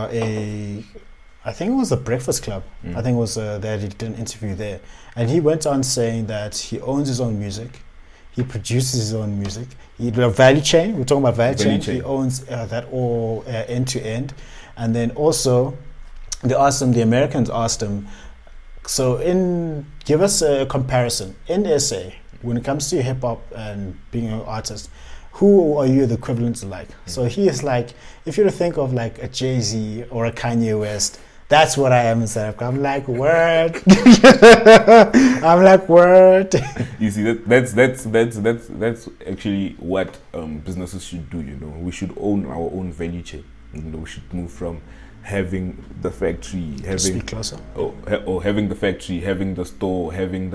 I think it was the Breakfast Club. I think it was that he did an interview there, and he went on saying that he owns his own music, he produces his own music. He did a value chain. We're talking about value chain. He owns that all end to end, and then also the Americans asked him, so give us a comparison in SA when it comes to hip hop and being an artist. Who are you the equivalents like? So he is like, if you were to think of like a Jay-Z or a Kanye West, that's what I am in South Africa. I'm like, word. I'm like, word. You see, that's actually what businesses should do. You know, we should own our own value chain. You know, we should move from having the factory, having having the factory, having the store, having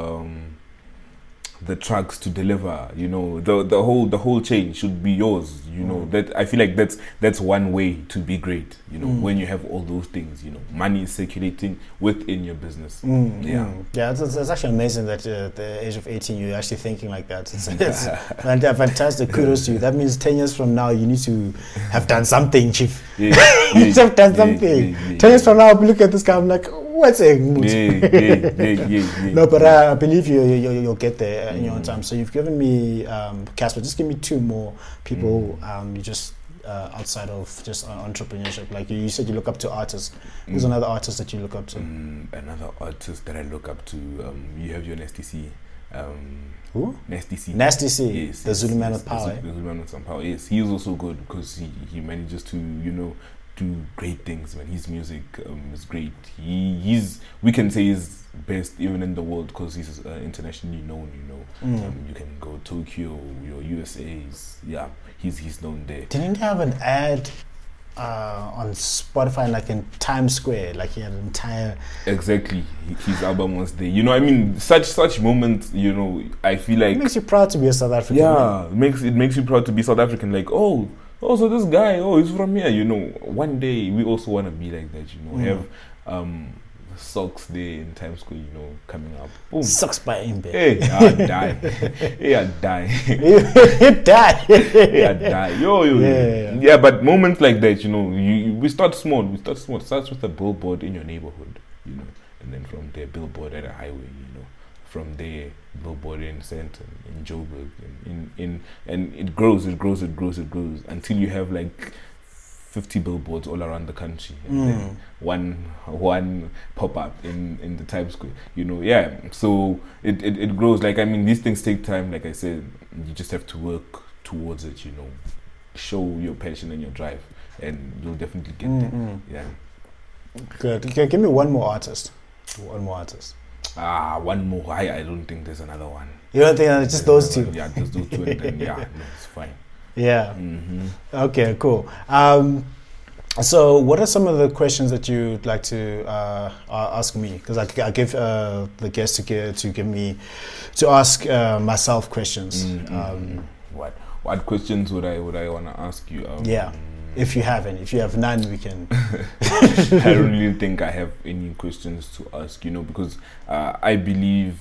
the trucks to deliver, you know, the whole chain should be yours, you know. That I feel like that's one way to be great, you know, when you have all those things, you know, money is circulating within your business. It's actually amazing that at the age of 18 you're actually thinking like that. It's fantastic. Kudos to you. That means 10 years from now you need to have done something, Chief. You need to have done something. 10 years from now I'll look at this guy, I'm like, what's it? No, but I believe you'll get there in your own time. So you've given me Casper. Just give me two more people you just outside of just entrepreneurship. Like you said, you look up to artists. Who's another artist that you look up to? Another artist that I look up to. You have your Nasty C. Who? Nasty C. Nasty C. Yes, the Zulu man with power. The Zulu man with some power. Yes, he is also good because he manages to, you know, do great things, man. His music is great. We can say he's best even in the world because he's internationally known, you know. You can go Tokyo, your USA's, he's known there. Didn't he have an ad on Spotify, like in Times Square, like he had an entire... Exactly, his album was there. You know, I mean, such moments, you know, I feel like... It makes you proud to be a South African. Yeah, it makes you proud to be South African, like, oh, so this guy, he's from here, you know. One day we also want to be like that, you know. Have socks there in Times Square, you know, coming up. Boom. Socks by Imbe. Hey, I die. Hey, I die. You die. Hey, I die. Yo. Yeah, but moments like that, you know, we start small. It starts with a billboard in your neighborhood, you know, and then from there, billboard at a highway, you know. From there, billboard in Sandton, in Joburg, and it grows until you have like 50 billboards all around the country, and then one pop up in the Times Square, you know. Yeah, so it grows. Like, I mean, these things take time. Like I said, you just have to work towards it, you know. Show your passion and your drive, and you'll definitely get there. Yeah. Good. Okay, give me one more artist. One more. I don't think there's another one. You don't think it's just those two? Yeah, just those two, and then no, it's fine. Yeah. Okay, cool. So what are some of the questions that you'd like to ask me? Because I give the guests to ask myself questions. What questions would I want to ask you? If you have any. If you have none, we can... I don't really think I have any questions to ask, you know, because I believe,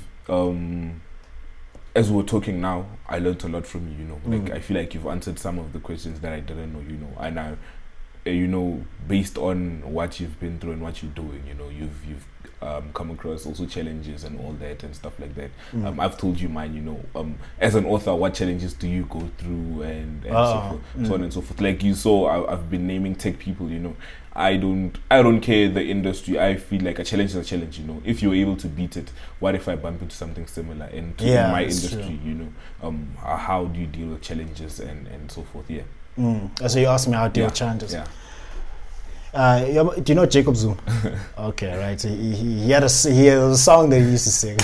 as we're talking now, I learned a lot from you, you know. Like, I feel like you've answered some of the questions that I didn't know, you know. And based on what you've been through and what you're doing, you've come across also challenges and all that and stuff like that. I've told you mine, as an author, what challenges do you go through and so on and so forth. Like you saw, I've been naming tech people, I don't care the industry. I feel like a challenge is a challenge, If you're able to beat it, what if I bump into something similar in my industry, how do you deal with challenges and so forth, So you asked me how to deal with challenges. Do you know Jacob Zoom? Okay, right. He had a song that he used to sing.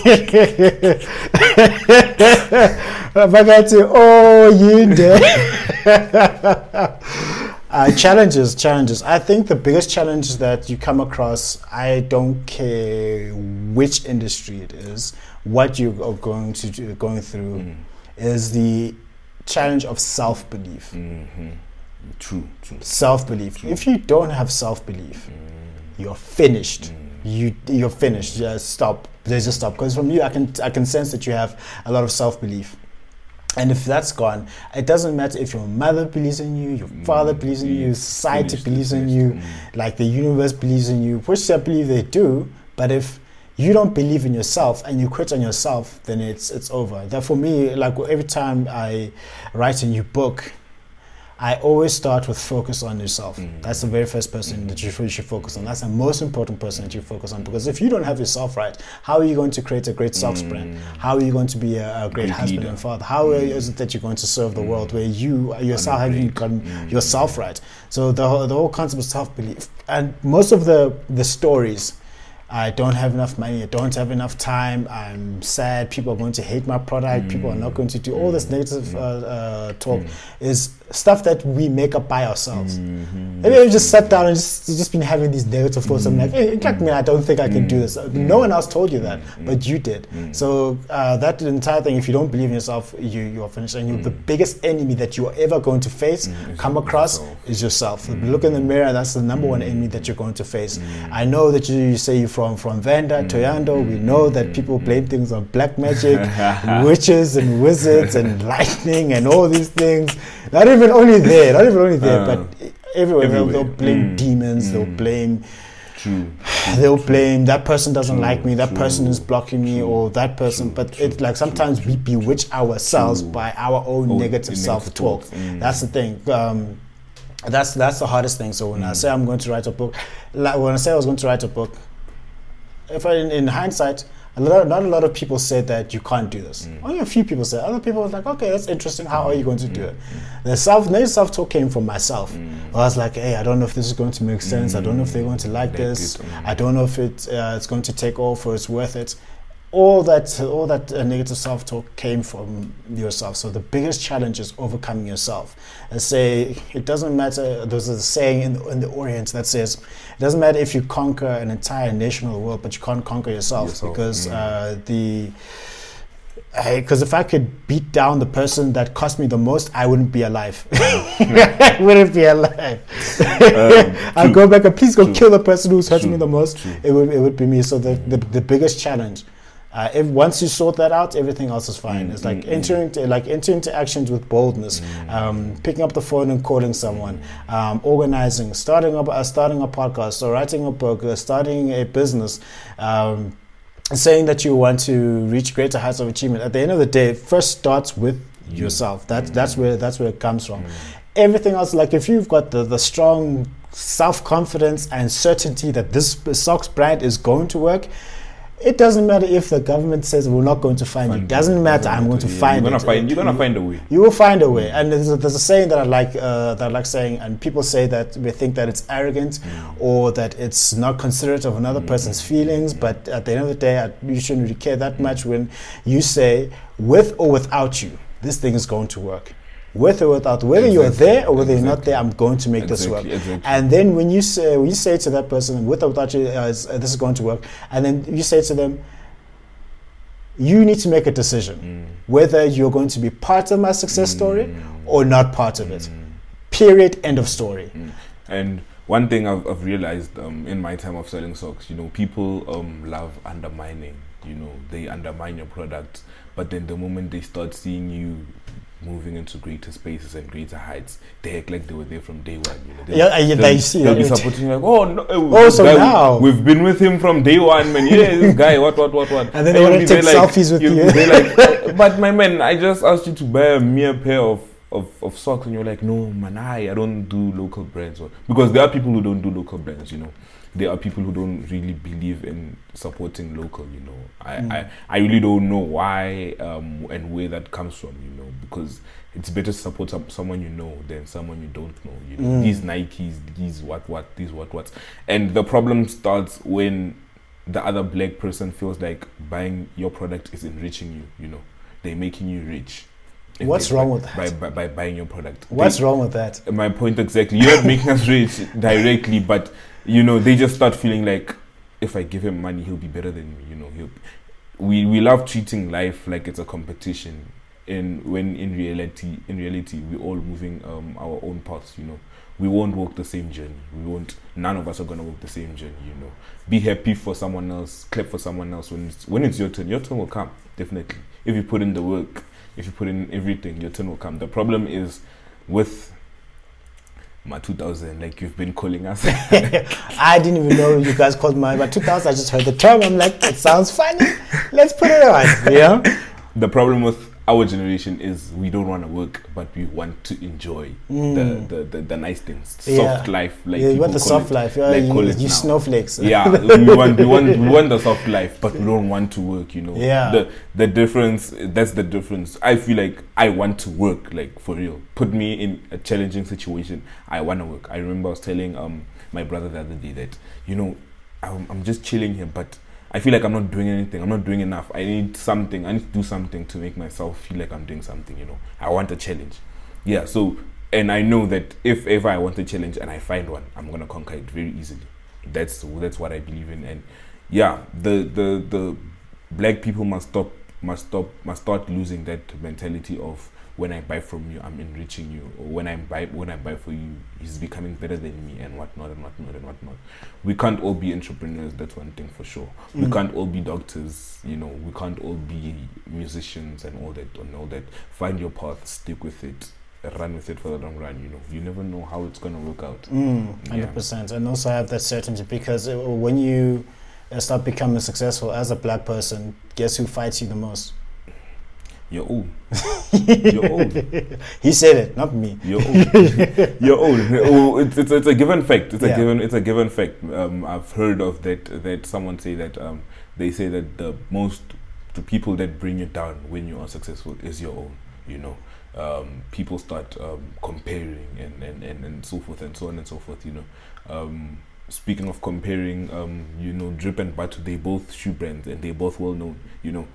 Challenges. I think the biggest challenge that you come across, I don't care which industry it is, what you are going through, is the challenge of self-belief. True. Self-belief. True. If you don't have self-belief, you're finished. You're finished. Just stop. Just stop. Because from you, I can sense that you have a lot of self-belief. And if that's gone, it doesn't matter if your mother believes in you, your father believes in you, society believes in you, like the universe believes in you, which I believe they do. But if you don't believe in yourself and you quit on yourself, then it's over. That for me, like every time I write a new book, I always start with focus on yourself. That's the very first person that you should focus on. That's the most important person that you focus on. Because if you don't have yourself right, how are you going to create a great socks brand? How are you going to be a great husband and father? How is it that you're going to serve the world where you yourself haven't gotten yourself right? So the whole concept of self-belief. And most of the stories, I don't have enough money, I don't have enough time, I'm sad, people are going to hate my product, people are not going to do all this negative talk, is stuff that we make up by ourselves. Maybe I just sat down and just been having these negative thoughts. I'm like, hey, I don't think I can do this. No one else told you that, but you did. So that entire thing, if you don't believe in yourself, you are finished. And the biggest enemy that you are ever going to face, come across, is yourself. Look in the mirror, that's the number one enemy that you're going to face. I know that you say you're from Venda, Toyando. We know that people blame things on black magic, witches and wizards and lightning and all these things. Not even only there, but everywhere. They'll blame demons, they'll blame they'll blame that person doesn't like me, that person is blocking me, or that person. But it's like sometimes we bewitch ourselves by our own negative self-talk. That's the thing. That's the hardest thing. So when I say I'm going to write a book, like when I say I was going to write a book, in hindsight, not a lot of people said that you can't do this. Only a few people said. Other people were like, okay, that's interesting. How are you going to do it? The self-talk came from myself. I was like, hey, I don't know if this is going to make sense. I don't know if they're going to like this. I don't know if it's going to take off or it's worth it. All that negative self-talk came from yourself. So the biggest challenge is overcoming yourself. And say it doesn't matter. There's a saying in the Orient that says it doesn't matter if you conquer an entire nation or the world, but you can't conquer yourself. Because because if I could beat down the person that cost me the most, I wouldn't be alive. I wouldn't be alive. I'd go back and please go kill the person who's hurting me the most. It would be me. So the biggest challenge. Once you sort that out, everything else is fine. It's like entering into actions with boldness, picking up the phone and calling someone, organizing, starting a podcast, or writing a book, starting a business, saying that you want to reach greater heights of achievement. At the end of the day, it first starts with yourself. That's where it comes from. Everything else, like if you've got the strong self-confidence and certainty that this socks brand is going to work, it doesn't matter if the government says we're not going to find it. It doesn't matter. I'm going to find it. You're gonna find a way. You will find a way. And there's a saying that I like saying, and people say that we think that it's arrogant or that it's not considerate of another person's feelings. But at the end of the day, you shouldn't really care that much when you say, with or without you, this thing is going to work. With or without, whether you're there or whether you're not there, I'm going to make this work. And then when you say to that person, with or without you, this is going to work, and then you say to them, you need to make a decision whether you're going to be part of my success story or not part of it. Period. End of story. And one thing I've realized in my time of selling socks, people love undermining. They undermine your product, but then the moment they start seeing you moving into greater spaces and greater heights, they act like they were there from day one. You know, they'll be supporting you like, oh no, so guy, now we've been with him from day one, man. Yeah, this guy, what, and then they want to take selfies with you. They're like, but my man, I just asked you to buy a mere pair of socks, and you're like, no, man, I don't do local brands, because there are people who don't do local brands. You know, there are people who don't really believe in supporting local. You know, I really don't know why and where that comes from. You know, because it's better to support someone you know than someone you don't know. You know, these Nikes, these what, and the problem starts when the other black person feels like buying your product is enriching you. You know, they're making you rich. What's wrong with that? By buying your product. What's wrong with that? My point exactly. You're not making us rich directly, but you know, they just start feeling like if I give him money, he'll be better than me. You know, we love treating life like it's a competition, when in reality we're all moving our own paths. You know, we won't walk the same journey. None of us are gonna walk the same journey. You know, be happy for someone else, clap for someone else when it's your turn. Your turn will come, definitely. If you put in the work. If you put in everything, your turn will come. The problem is with my 2000, like you've been calling us. I didn't even know you guys called my 2000. I just heard the term. I'm like, it sounds funny. Let's put it on. Yeah. The problem with our generation is we don't want to work, but we want to enjoy the nice things, soft life. Like you want the soft life. You snowflakes. Yeah, we want the soft life, but we don't want to work. You know. Yeah. The difference. That's the difference. I feel like I want to work, like for real. Put me in a challenging situation. I want to work. I remember I was telling my brother the other day that, you know, I'm just chilling here, but I feel like I'm not doing anything. I'm not doing enough. I need something. I need to do something to make myself feel like I'm doing something, you know. I want a challenge. Yeah, so, and I know that if ever I want a challenge and I find one, I'm going to conquer it very easily. That's what I believe in. And yeah, the black people must start losing that mentality of, when I buy from you, I'm enriching you, or when I buy for you, he's becoming better than me, and whatnot. We can't all be entrepreneurs. That's one thing for sure. We can't all be doctors. You know, we can't all be musicians and all that. Find your path, stick with it, run with it for the long run. You know, you never know how it's gonna work out. 100%, and also have that certainty, because when you start becoming successful as a black person, guess who fights you the most? You're old. You're old. He said it, not me. You're old. You're old. It's a given fact. It's a given fact. I've heard of that someone say that they say that the people that bring you down when you are successful is your own. You know, people start comparing and so forth and so on and so forth. You know, speaking of comparing, you know, Drip and Batu, they both shoe brands and they both well known. You know,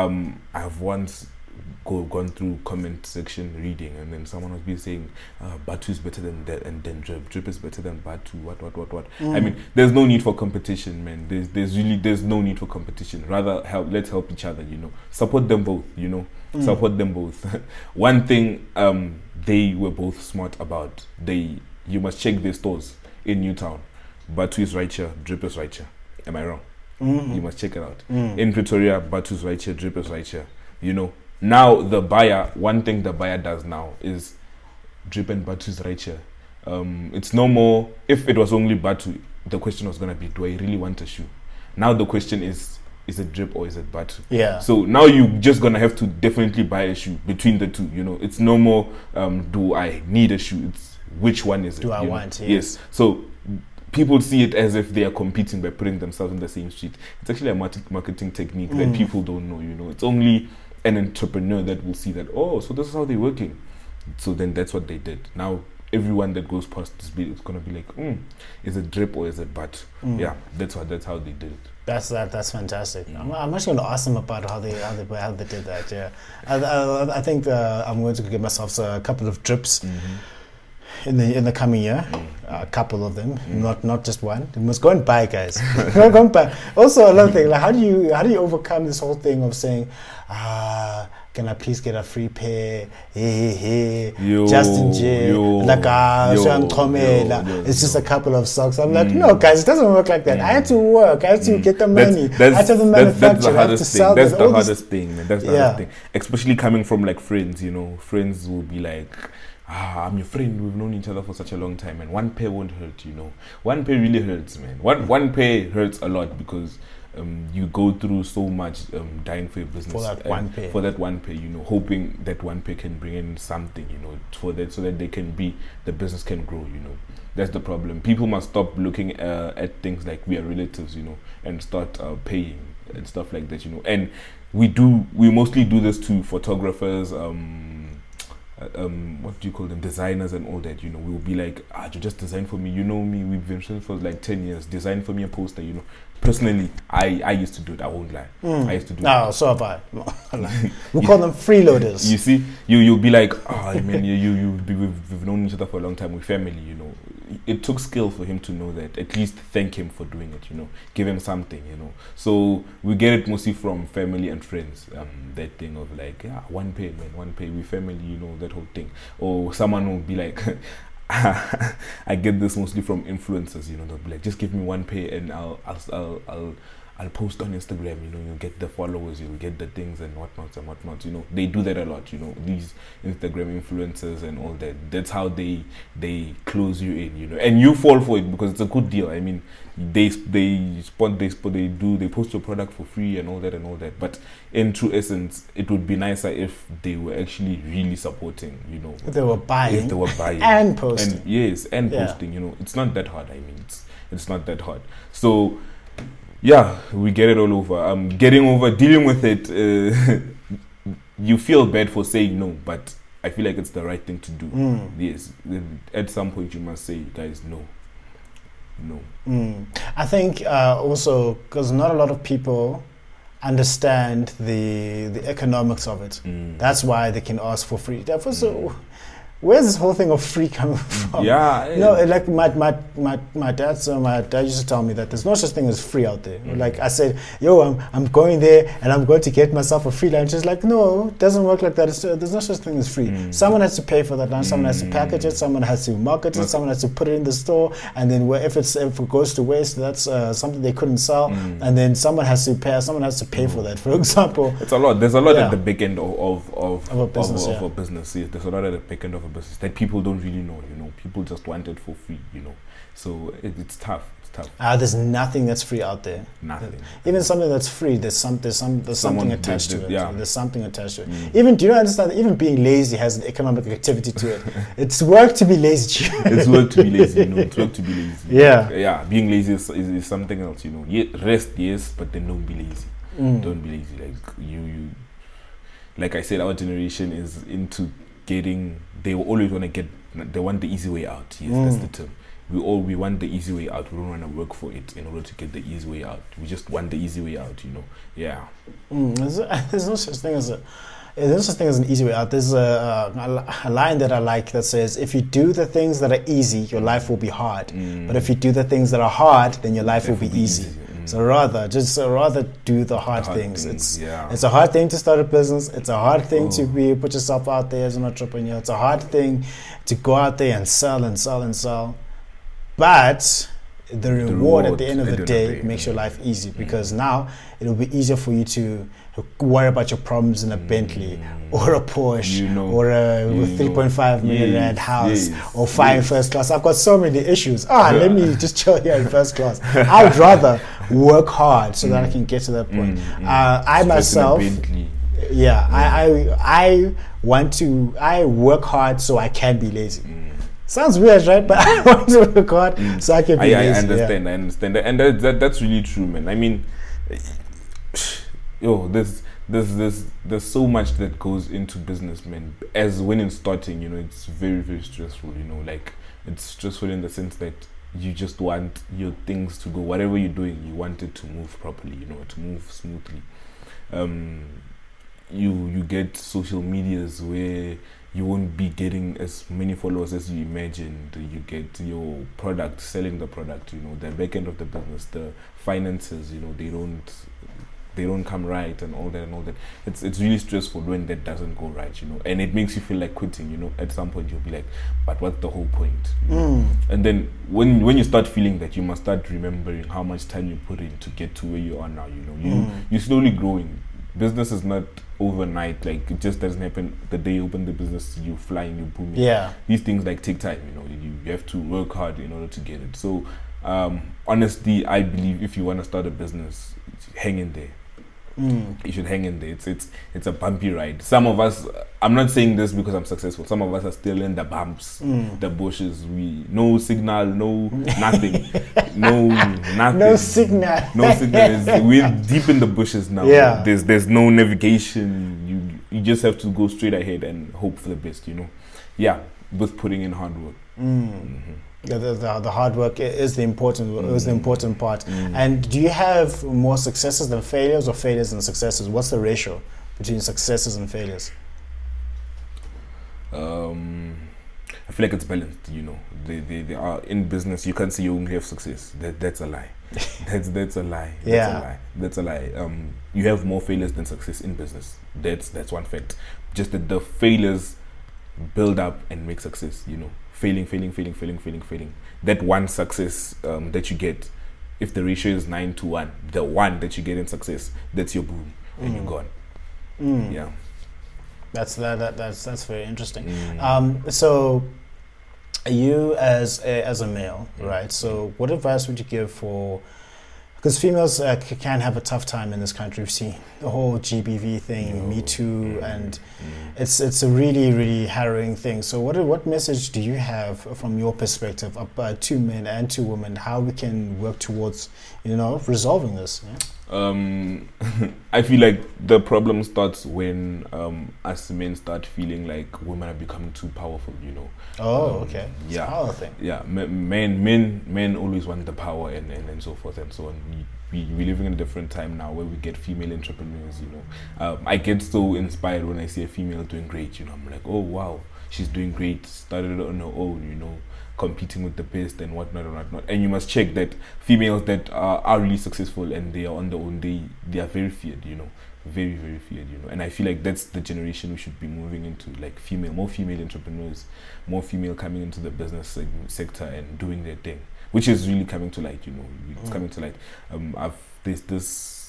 I've once gone through comment section reading, and then someone was be saying Batu is better than that, and then Drip is better than Batu. What? I mean, there's no need for competition, man. There's no need for competition. Rather, let's help each other. You know, support them both. You know, support them both. One thing they were both smart about. You must check their stores in Newtown. Batu is right here, Drip is right here. Am I wrong? You must check it out. In Pretoria, Batu's right here, Drip is right here. You know, now one thing the buyer does now is Drip and Batu's right here. It's no more, if it was only Batu, the question was going to be, do I really want a shoe? Now the question is it Drip or is it Batu? Yeah. So now you're just going to have to definitely buy a shoe between the two. You know, it's no more, do I need a shoe? It's which one is it? Do I want? Yes. So people see it as if they are competing by putting themselves in the same street. It's actually a marketing technique that people don't know. You know, it's only an entrepreneur that will see that. Oh, so this is how they're working. So then that's what they did. Now everyone that goes past this bit is gonna be like, is it Drip or is it Batu? Yeah, that's how they did it. That's fantastic. I'm actually going to ask them about how they did that. Yeah, I think I'm going to give myself a couple of Drips in the coming year. a couple of them, not just one. You must go and buy, guys. Go and buy. Also, another thing, like how do you overcome this whole thing of saying, can I please get a free pair? Hey, just in jail. Like, it's just a couple of socks. I'm like, no, guys, it doesn't work like that. I had to work. I had to get the money. I had to manufacture. That's the hardest thing. That's the hardest thing, man. That's the hardest thing. Especially coming from like friends, friends will be like, I'm your friend, we've known each other for such a long time, and one pair won't hurt, One pair really hurts, man. One pair hurts a lot because you go through so much dying for your business for that one pair, hoping that one pair can bring in something, for that, so that the business can grow, That's the problem. People must stop looking at things like we are relatives, and start paying and stuff like that, And we mostly do this to photographers, what do you call them, designers and all that, we'll be like, you just design for me, me, we've been friends for like 10 years, design for me a poster, Personally, I used to do it, I won't lie. I used to do it. No, so have I. We call them freeloaders. You see, you'll be like, we've known each other for a long time, we're family, It took skill for him to know that, at least thank him for doing it, give him something, So we get it mostly from family and friends, that thing of like, one pay, man, one pay, we family, that whole thing. Or someone will be like, I get this mostly from influencers, they'll be like, just give me one pay and I'll post on Instagram, you'll get the followers, you'll get the things and whatnot, They do that a lot, these Instagram influencers and all that. That's how they close you in, and you fall for it because it's a good deal. I mean, they post your product for free and all that. But in true essence, it would be nicer if they were actually really supporting, If they were buying and posting. Posting, it's not that hard. I mean, it's not that hard. So yeah, we get it all over. Dealing with it, you feel bad for saying no, but I feel like it's the right thing to do. Yes, at some point you must say, guys, no. I think also because not a lot of people understand the economics of it. That's why they can ask for free. Therefore, so where's this whole thing of free coming from? Yeah. No, like my dad used to tell me that there's no such thing as free out there. Like I said, I'm going there and I'm going to get myself a free lunch. It's like, no, it doesn't work like that. There's no such thing as free. Someone has to pay for that lunch. Someone has to package it. Someone has to market it. Someone has to put it in the store. And then if it goes to waste, that's something they couldn't sell. And then someone has to pay. Someone has to pay for that. For example, it's a lot. There's a lot at the back end of a business. Of a business. Yeah, there's a lot at the back end of a business that people don't really know. People just want it for free. So it's tough. There's nothing that's free out there. Nothing. Even something that's free, there's something attached to it. Yeah. There's something attached to it. Even, do you understand? Even being lazy has an economic activity to it. It's work to be lazy. It's work to be lazy. It's work to be lazy. Yeah. Being lazy is something else. Rest, yes, but then don't be lazy. Don't be lazy. Like you. Like I said, our generation is into getting. They always want to get. They want the easy way out. Yes, that's the term. We want the easy way out. We don't want to work for it in order to get the easy way out. We just want the easy way out. Yeah. There's no such thing as an easy way out. There's a line that I like that says, if you do the things that are easy, your life will be hard. But if you do the things that are hard, then your life will be easy. So rather do the hard things. It's a hard thing to start a business. It's a hard thing to put yourself out there as an entrepreneur. It's a hard thing to go out there and sell. But the reward at the end of the day makes your life easy, because now it will be easier for you to worry about your problems in a Bentley or a Porsche or a 3.5 million rand house or flying first class. I've got so many issues. Let me just chill here in first class. I would rather work hard so that I can get to that point. I myself, I work hard so I can be lazy. Sounds weird, right? But I want to work hard so I can be lazy. I understand, and that's really true, man. I mean, there's so much that goes into business, man. As when it's starting, it's very, very stressful. Like it's stressful in the sense that you just want your things to go. Whatever you're doing, you want it to move properly. To move smoothly. You get social medias where you won't be getting as many followers as you imagined. You get your product, selling the product, the back end of the business, the finances, they don't come right and all that. It's really stressful when that doesn't go right, and it makes you feel like quitting. At some point you'll be like, but what's the whole point? And then when you start feeling that, you must start remembering how much time you put in to get to where you are now. You're slowly growing. Business is not overnight. Like, it just doesn't happen the day you open the business, you flying, you booming. Yeah, these things like take time. You have to work hard in order to get it. So honestly, I believe if you want to start a business, hang in there. You should hang in there. It's a bumpy ride. Some of us, I'm not saying this because I'm successful, some of us are still in the bumps, the bushes. No signal, no nothing. Nothing. No signal. We're deep in the bushes now. Yeah. There's no navigation. You just have to go straight ahead and hope for the best, Yeah, with putting in hard work. The hard work is the important part. And do you have more successes than failures, or failures and successes? What's the ratio between successes and failures? I feel like it's balanced. They are in business. You can't say you only have success. That's a lie. That's a lie. That's a lie. You have more failures than success in business. That's one fact. Just that the failures build up and make success. Failing. That one success that you get, if the ratio is 9-1, the one that you get in success, that's your boom, and you're gone. Yeah, that's very interesting. So you as a male, right? So what advice would you give for? Because females can have a tough time in this country. We've seen the whole GBV thing, Me Too, and it's a really, really harrowing thing. So what message do you have from your perspective about two men and two women, how we can work towards, resolving this? Yeah? I feel like the problem starts when us men start feeling like women are becoming too powerful, Okay. It's yeah. a power thing. Yeah, men always want the power and so forth and so on. We're living in a different time now where we get female entrepreneurs, I get so inspired when I see a female doing great, I'm like, oh wow, she's doing great, started on her own, competing with the best and whatnot. And you must check that females that are really successful and they are on their own, they are very feared, very, very feared, and I feel like that's the generation we should be moving into, like more female entrepreneurs, more female coming into the business sector and doing their thing, which is really coming to light, it's coming to light. There's this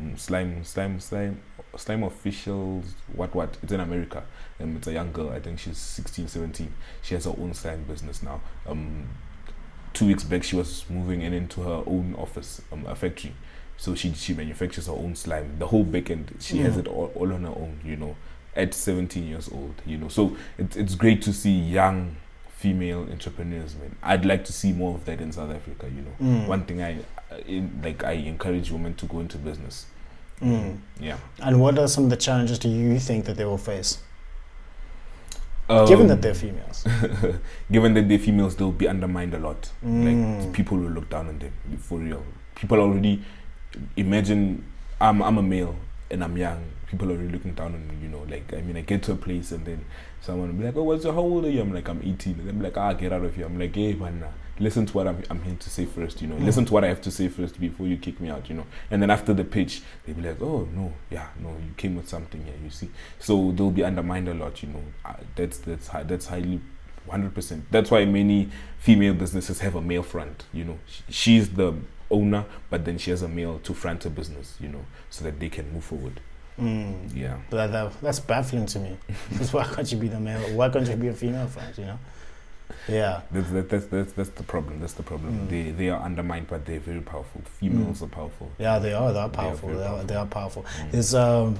slime officials, what it's in America, it's a young girl, I think she's 16, 17, she has her own slime business now. 2 weeks back she was moving into her own office, a factory. So she manufactures her own slime, the whole back end. She has it all on her own, at 17 years old, So it's great to see young female entrepreneurs, man. I'd like to see more of that in South Africa, One thing I encourage women to go into business. Yeah. And what are some of the challenges do you think that they will face? Given that they're females. Given that they're females, they'll be undermined a lot. Like, people will look down on them, for real. People already... Imagine I'm a male and I'm young. People are really looking down on me, I get to a place and then someone will be like, oh, how old are you? I'm like, I'm 18. And I'm like, get out of here. I'm like, hey man, listen to what I'm here to say first, listen to what I have to say first before you kick me out, and then after the pitch they'll be like, oh no, you came with something here, you see. So they'll be undermined a lot, that's highly 100%. That's why many female businesses have a male front, she's the owner, but then she has a male to front her business, so that they can move forward. Yeah, but that's baffling to me. Why can't you be the male? Why can't you be a female front? Yeah, that's the problem. That's the problem. They are undermined, but they're very powerful. Females are powerful. Yeah, they are. They're powerful. They are powerful. There's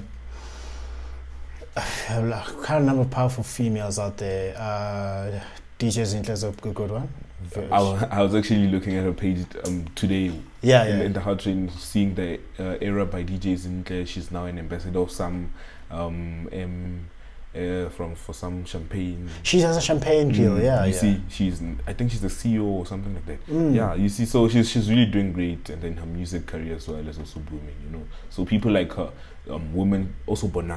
quite a number of powerful females out there. DJ Zinhle is a good one. I was actually looking at her page today. In the hard train, seeing the era by DJ Zinhle. She's now an ambassador of some for some champagne. She has a champagne deal. You see, I think she's the CEO or something like that. Yeah, you see, so she's really doing great, and then her music career as well is also booming. So people like her, women, also Bonang.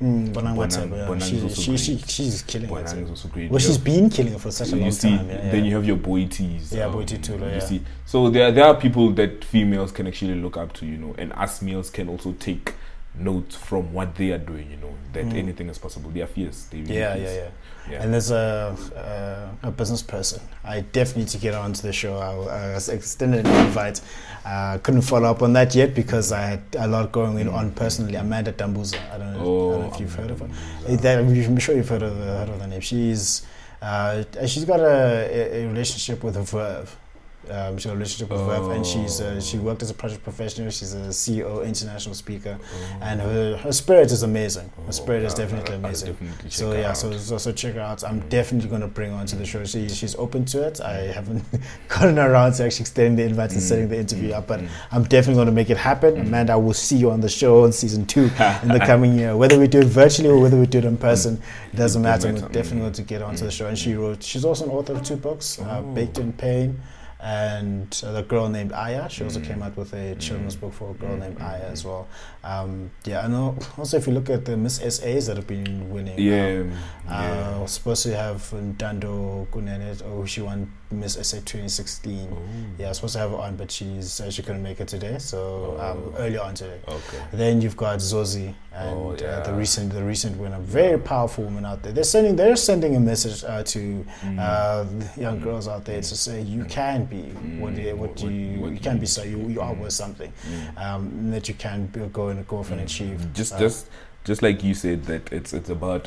Bonang WhatsApp, Bonang is also she's killing it. Bonang is also great. Well, she's been killing it for such a long time. Then you have your Boities. Boitie Tulo, you see. So there are people that females can actually look up to, and us males can also take note from what they are doing, that anything is possible. They are fierce. They really fierce. Yeah. And there's a business person. I definitely need to get onto the show. I was extended an invite. Couldn't follow up on that yet because I had a lot going on personally. Amanda Dambuza. I don't know if you've heard of her. I'm sure you've heard of the name. She's got a relationship with Verve. She's got a relationship with Verve, and she worked as a project professional. She's a CEO, international speaker, and her spirit is amazing. Her spirit is definitely amazing. So check her out. I'm definitely going to bring her onto the show. She's open to it. I haven't gotten around to actually extending the invite and setting the interview up, but I'm definitely going to make it happen. Amanda, I will see you on the show in season 2 in the coming year. Whether we do it virtually or whether we do it in person, it doesn't matter. I'm definitely going to get onto the show. And she's also an author of 2 books, Baked in Pain, and the girl named Aya. She also came out with a children's book for a girl named Aya as well. I know. Also, if you look at the Miss SAs that have been winning, we're supposed to have Ndando Kunene. She won Miss SA 2016. I was supposed to have her on, but she couldn't make it today. So earlier on today. Okay. Then you've got Zozi and the recent winner, very powerful woman out there. They're sending a message to young girls out there to say you can be you can be, so you are worth something, that you can go off and achieve. Just like you said, that it's about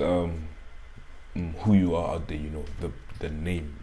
who you are out there. The name.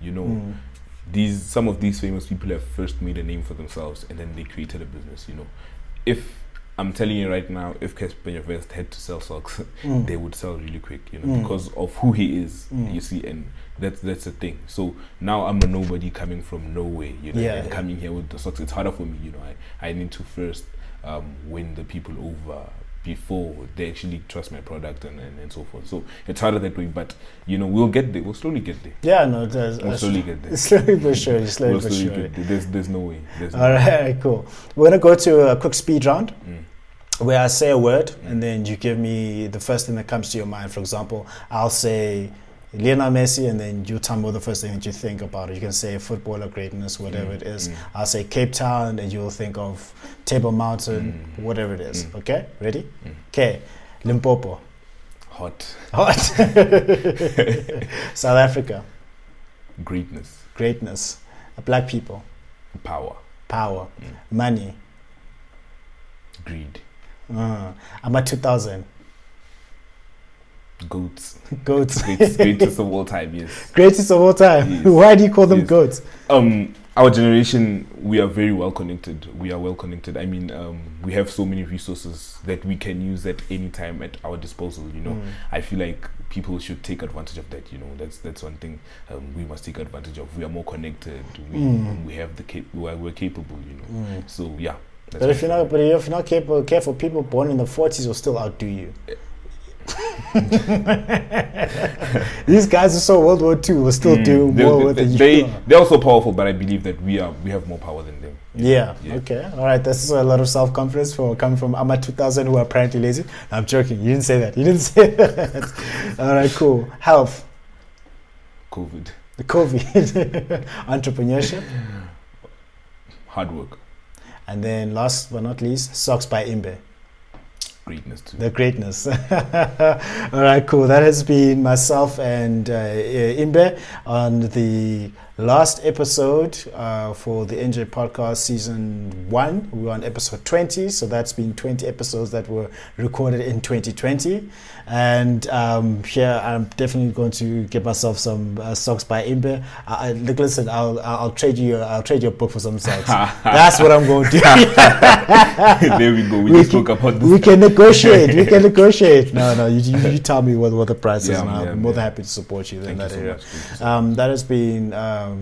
Some of these famous people have first made a name for themselves and then they created a business. If I'm telling you right now, if Casper Nyovest had to sell socks, they would sell really quick, because of who he is, you see, and that's the thing. So now I'm a nobody coming from nowhere, and coming here with the socks. It's harder for me, I need to first win the people over before they actually trust my product and so forth. So it's harder that way, but we'll get there. We'll slowly get there. Yeah, no, we'll slowly get there. Slowly but surely. Get there. There's no way. All right, cool. We're gonna go to a quick speed round. Where I say a word and then you give me the first thing that comes to your mind. For example, I'll say Lionel Messi and then you tell me the first thing that you think about it. You can say footballer greatness, whatever it is. I'll say Cape Town and you'll think of Table Mountain, whatever it is. Okay, ready? Okay, Limpopo. Hot. South Africa. Greatness. Black people. Power. Money. Greed. I'm at 2000. Goats. Greatest of all time, yes. Greatest of all time. Yes. Why do you call them goats? Our generation, we are very well connected. We are well connected. I mean, we have so many resources that we can use at any time at our disposal. I feel like people should take advantage of that. That's one thing we must take advantage of. We are more connected. We have we're capable. So yeah. But if you're not careful, people born in the 40s will still outdo you. These guys who saw World War II will still do more than you. They're also powerful, but I believe that we have more power than them. Yeah. Okay. All right. This is a lot of self-confidence coming from Ahmad 2000, who are apparently lazy. No, I'm joking. You didn't say that. All right. Cool. Health. COVID. Entrepreneurship. Hard work. And then last but not least, Socks by Imbe. Greatness too. The greatness. All right, cool. That has been myself and Imbe on the last episode for the NJ Podcast Season 1. We were on episode 20, so that's been 20 episodes that were recorded in 2020. And here I'm definitely going to get myself some socks by Imbe. Look, listen, I'll trade you your book for some socks. That's what I'm going to do. There we go. We spoke about this. We can negotiate. No, you tell me what the price is, and I'm more than happy to support you in that area. That has been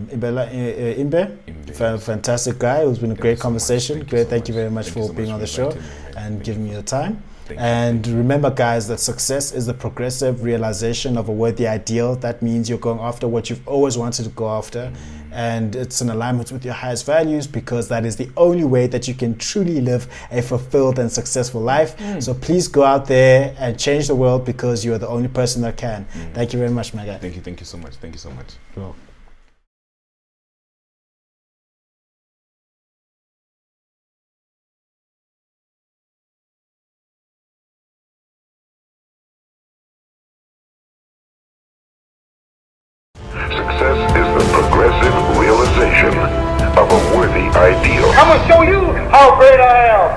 Imbe, fantastic guy. It's been a great conversation. Thank you very much for being on the show and giving me your time. And remember, guys, that success is the progressive realization of a worthy ideal. That means you're going after what you've always wanted to go after. and it's in alignment with your highest values, because that is the only way that you can truly live a fulfilled and successful life. So please go out there and change the world, because you are the only person that can. Thank you very much, my guy. Thank you so much. Cool. Success is the progressive realization of a worthy ideal. I'm gonna show you how great I am.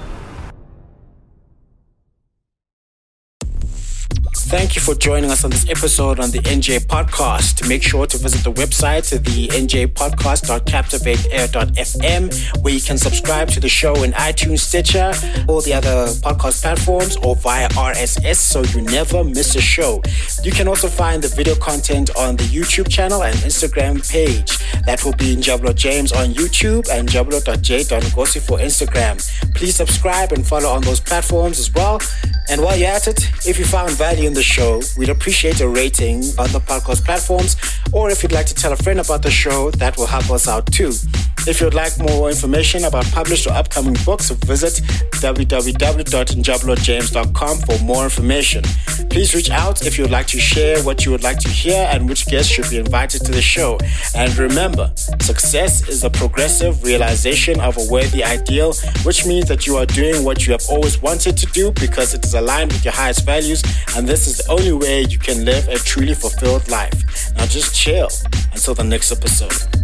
Thank you for joining us on this episode on the NJ Podcast. Make sure to visit the website, the njpodcast.captivateair.fm, where you can subscribe to the show in iTunes, Stitcher, all the other podcast platforms, or via RSS, so you never miss a show. You can also find the video content on the YouTube channel and Instagram page. That will be Njablo James on YouTube and njablo.j.ngosi for Instagram. Please subscribe and follow on those platforms as well. And while you're at it, if you found value in the show, we'd appreciate a rating on the podcast platforms, or if you'd like to tell a friend about the show, that will help us out too. If you'd like more information about published or upcoming books, visit www.njablojames.com for more information. Please reach out if you'd like to share what you would like to hear and which guests should be invited to the show. And remember, success is the progressive realization of a worthy ideal, which means that you are doing what you have always wanted to do because it is aligned with your highest values, and this is the only way you can live a truly fulfilled life. Now just chill until the next episode.